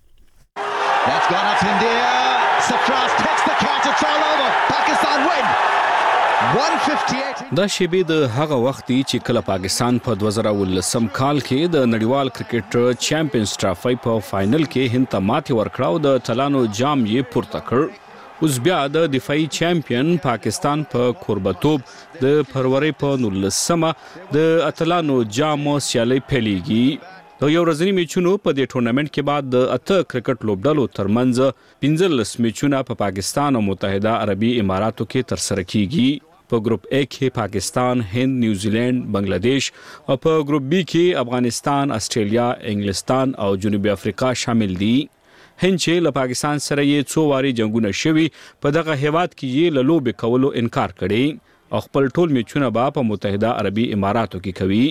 دا شیبې د هغه وخت چې کله پاکستان په دوه زره ولسم کال کې د نړیوال کرکټ چیمپیونز ټرافي په فائنل کې هند ته ماتې ورکړه او د اتلانو جام یې پورته کړ. اوس بیا د دفاعي چیمپیون پاکستان په کوربتوب د فروری په نولسمه د اتلانو جام سیالي پیلېږي. د یو ورځني میچونو په دې ټورنمنت کې بعد د اته کرکټ لوبډلو ترمنځ پنځلس میچونه په پاکستان او متحده عربي اماراتو کې ترسره کیږي. په ګروپ A کې پاکستان، هند، نیوزیلند، بنگلاديش او په ګروپ B کې افغانستان، استرالیا، انګلستان او جنوبي افریقا شامل دي. هند چې له پاکستان سره یې څو واري جنگونه شوي، په دغه هیواد کې یې له لوبې کولو انکار کړي او خپل ټول میچونه به په متحده عربي اماراتو کې کوي.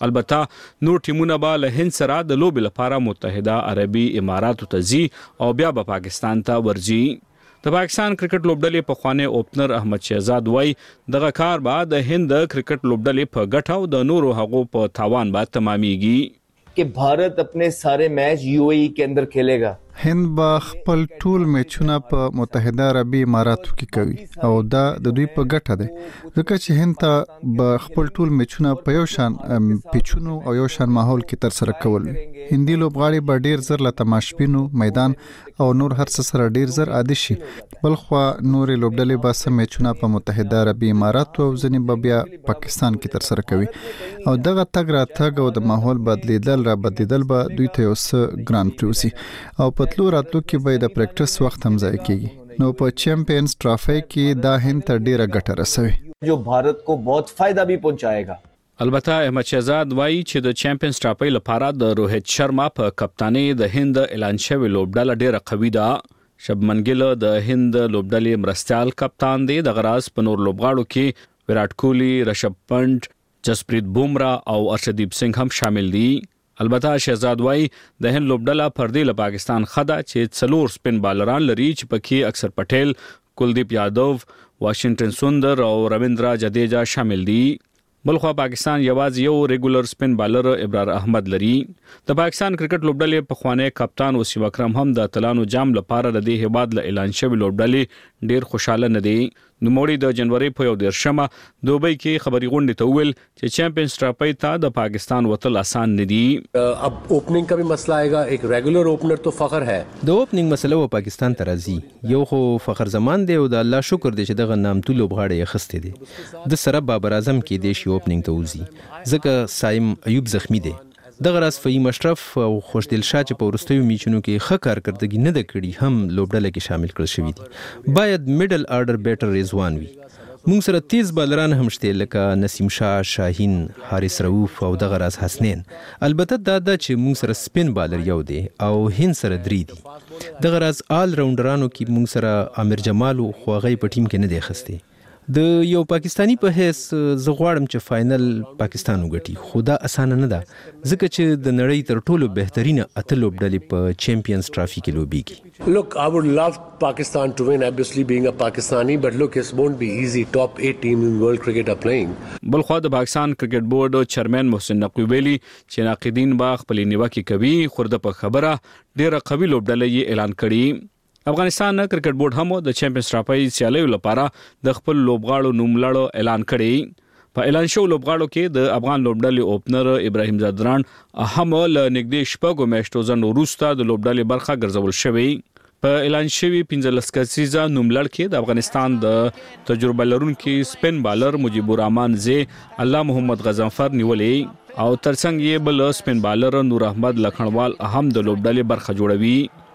البته نور ټیمونه به له هند سره د لوبې لپاره متحده عربي اماراتو ته ځي او بیا به پاکستان ته ورځي. د پاکستان کرکټ لوبډلې په خوانه اوپنر احمد شهزاد وای دغه کار بعد د هند کرکټ لوبډلې په ګټه او د نورو هغو په تاوان بعد تمامېږي कि भारत अपने सारे मैच यूएई के अंदर खेलेगा. هند با خپل ټول میچونه په متحده عربي اماراتو کې کوي او دا د دوی په ګټه ده ځکه چې هند ته به خپل ټول میچونه په یو شان پیچونو او یو شان ماحول کې تر سره کول. هندي لوبغاړي به ډیر زر له تماشبینو میدان او نور هر څه سره ډیر زر عادي شي. بلخوا نور لوبډلې به سم میچونه په متحده عربي اماراتو او ځنې به بیا پاکستان کې تر سره کوي او دغه تګ را تګ او د ماحول بدلیدل را بدلیدل به دوی ته یو څه ګران پریوزي او پتلو راتلو کې به د پریکټس وخت هم ځای کیږي. نو په چیمپیونز ټرافي کې دا هند ته ډیره ګټه رسوي جو भारत को बहुत फायदा भी पहुंचाएगा. البته احمد شهزاد وایي چې د چیمپیونز ټرافي لپاره د روهیت شرما په کپتانۍ د هند اعلان شوی لوبډله ډیره قوي ده. شبمن ګیل د هند لوبډلې مرستيال کپتان دی. د غراز په نور لوبغاړو کې ویرات کوهلی، رشب پنت، جسپریت بومرا او ارشدیپ سنگھ هم شامل دي. البته شهزاد وای د هند لوبډله پر دې له پاکستان خدا چې څلور سپین بالران لري چې پکې اکثر پټیل، کلدیپ یادو، واشنگټن سوندر او رویندرا جډیجا شامل دي. بلخوا پاکستان یوازې یو ریګولر سپین بالر ابرار احمد لري. د پاکستان کرکټ لوبډلې په خوانه کپتان وسیم اکرم هم د اتلانو جام لپاره د دې هیواد له اعلان شوی لوبډلې ډیر خوشاله نه دي. نوموړي د جنوري په یو دیرشمه دوبۍ کې خبري غونډې ته ویل چې چیمپیونز ټرافي ته د پاکستان وتل آسان نه دي. अब ओपनिंग का भी मसला आएगा. एक रेगुलर ओपनर तो फखर है. د اوپننګ مسله و پاکستان ته راځي. یو خو فخر زمان دی او د الله شکر دی چې دغه نامتو لوبغاړي خسته دي. د سره بابر اعظم کې دی شي اوپننګ ته وځي ځکه سایم ایوب زخمی دی. دغه راز فهیم اشرف او خوشدل شاه چې په ورستیو میچونو کې ښه کارکردګي نه ده کړې هم لوبډله کې شامل کړل شوي دي. باید میډل آرډر بیټر رضوان وي. موږ سره تیز بالران هم شته لکه نسیم شاه، شاهین، حارث رؤوف او دغه راز حسنین. البته دا د چې موږ سره سپین بالر یو دی او هند سره درې دي. دغه راز آل راونډرانو کې موږ سره امیر جمال خو هغه په ټیم کې نه دی خسته. د یو پاکستانی په هیڅ زه غواړم چې فائنل پاکستان وګټي خو دا اسانه نه ده ځکه چې د نړۍ تر ټولو بهترینه اته لوبډلې په چیمپیونز ټرافي کې لوبېږي. Look, I would love Pakistan to win, obviously being a Pakistani, but look, it won't be easy. Top eight teams in world cricket are playing. بلخوا د پاکستان کرکټ بورډ چیرمن محسن نقوی ویلي چې ناقدین با خپل نیوکه کوي خو د په خبره ډیره قوي لوبډله یې اعلان کړي. افغانستان کرکټ بورډ هم د چیمپیونز ټرافي سیالیو لپاره د خپل لوبغاړو نوملړ اعلان کړي. په اعلان شو لوبغاړو کې د افغان لوبډلې اوپنر ابراهیم زادران هم له نږدې شپږو میاشتو ځنډ وروسته د لوبډلې برخه ګرځول شوی. په اعلان شوی پنځلس کسیزه نوملړ کې د افغانستان د تجربه لرونکي سپین بالر مجيب الرحمن زی، الله محمد غزنفر نیولې او ترڅنګ یې بل سپین بالر نور احمد لکھنوال هم د لوبډلې برخه جوړوي.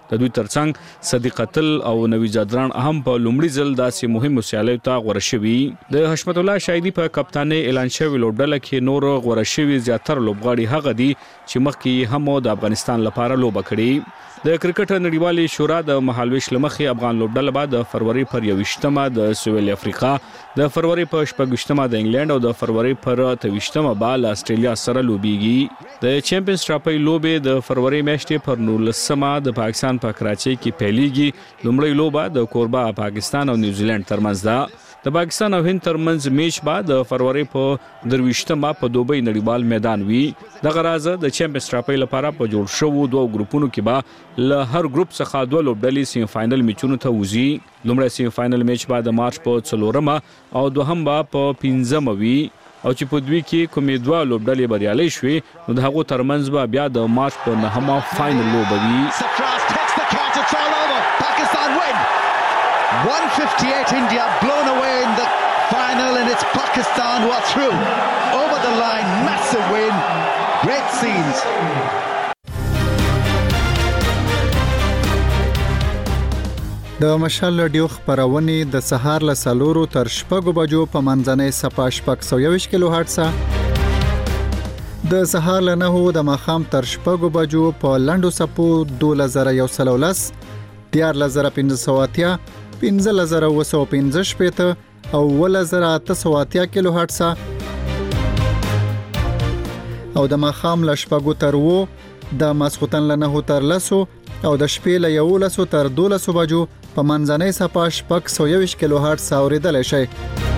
د دوی ترڅنګ صدیق قتل او نوی جادران هم په لومړي ځل داسې مهم سیالیو ته غوړه شوي. د حشمت الله شاهدي په کپتانۍ اعلان شوی لوبډله کې نور غوړه شوي زیاتره لوبغاړي هغه دي چې مخکې هم د افغانستان لپاره لوبه کړې. د کرکټ نړیوالې شورا د مهالویش لمخې افغان لوبډله بعد د فروری پر یوویشتمه د سویل افریقا، د فروری په شپږویشتمه د انګلند او د فروری پر اتهویشتمه به له استرالیا سره لوبېږي. د چیمپیونز ټرافي لوبې د فروری میاشتې پر نولسمه د پاکستان په کراچۍ کې پیلېږي. لومړی لوبه د کوربه پاکستان او نیوزیلند ترمنځ ده. د پاکستان او هند ترمنځ میچ به د فروری په درویشتمه په دوبۍ نړیوال میدان وي. دغه راز د چیمپیونز ټرافي لپاره په جوړ شوو دوه ګروپونو کې به له هر ګروپ څخه دوه لوبډلې سیمي فائنل میچونو ته وځي. لومړی سیمي فائنل میچ به د مارچ په څلورمه او دوهم به په پنځمه وي او چې په دوی کې کومې دوه لوبډلې بریالۍ شوې نو د هغو ترمنځ به بیا د مارچ په نهمه فائنل لوبه وي. one fifty-eight India blown away in the final and it's Pakistan who are through over the line. Massive win, great scenes. د مشال رادیو خبرونه د سهار له سلورو تر شپږو بجو په منځنۍ صفه شپږ سوه یوویشت کیلو هرتز، د سهار له نهو د ماښام تر شپږو بجو په لنډو صفو دوه زره یو سل ولس، دیارلس زره پنځه سوه اتیا، پنځلس زره اوه سوه پنځه شپېته او اوولس زره اته سوه اتیا کیلو هرتز، او د ماښام له شپږو تر اوو، د ماسخوتن له نهو تر لسو او د شپې له یولسو تر دولسو بجو په منځنۍ صفه شپږ سوه یوویشت کیلو هرتز اورېدلی شئ.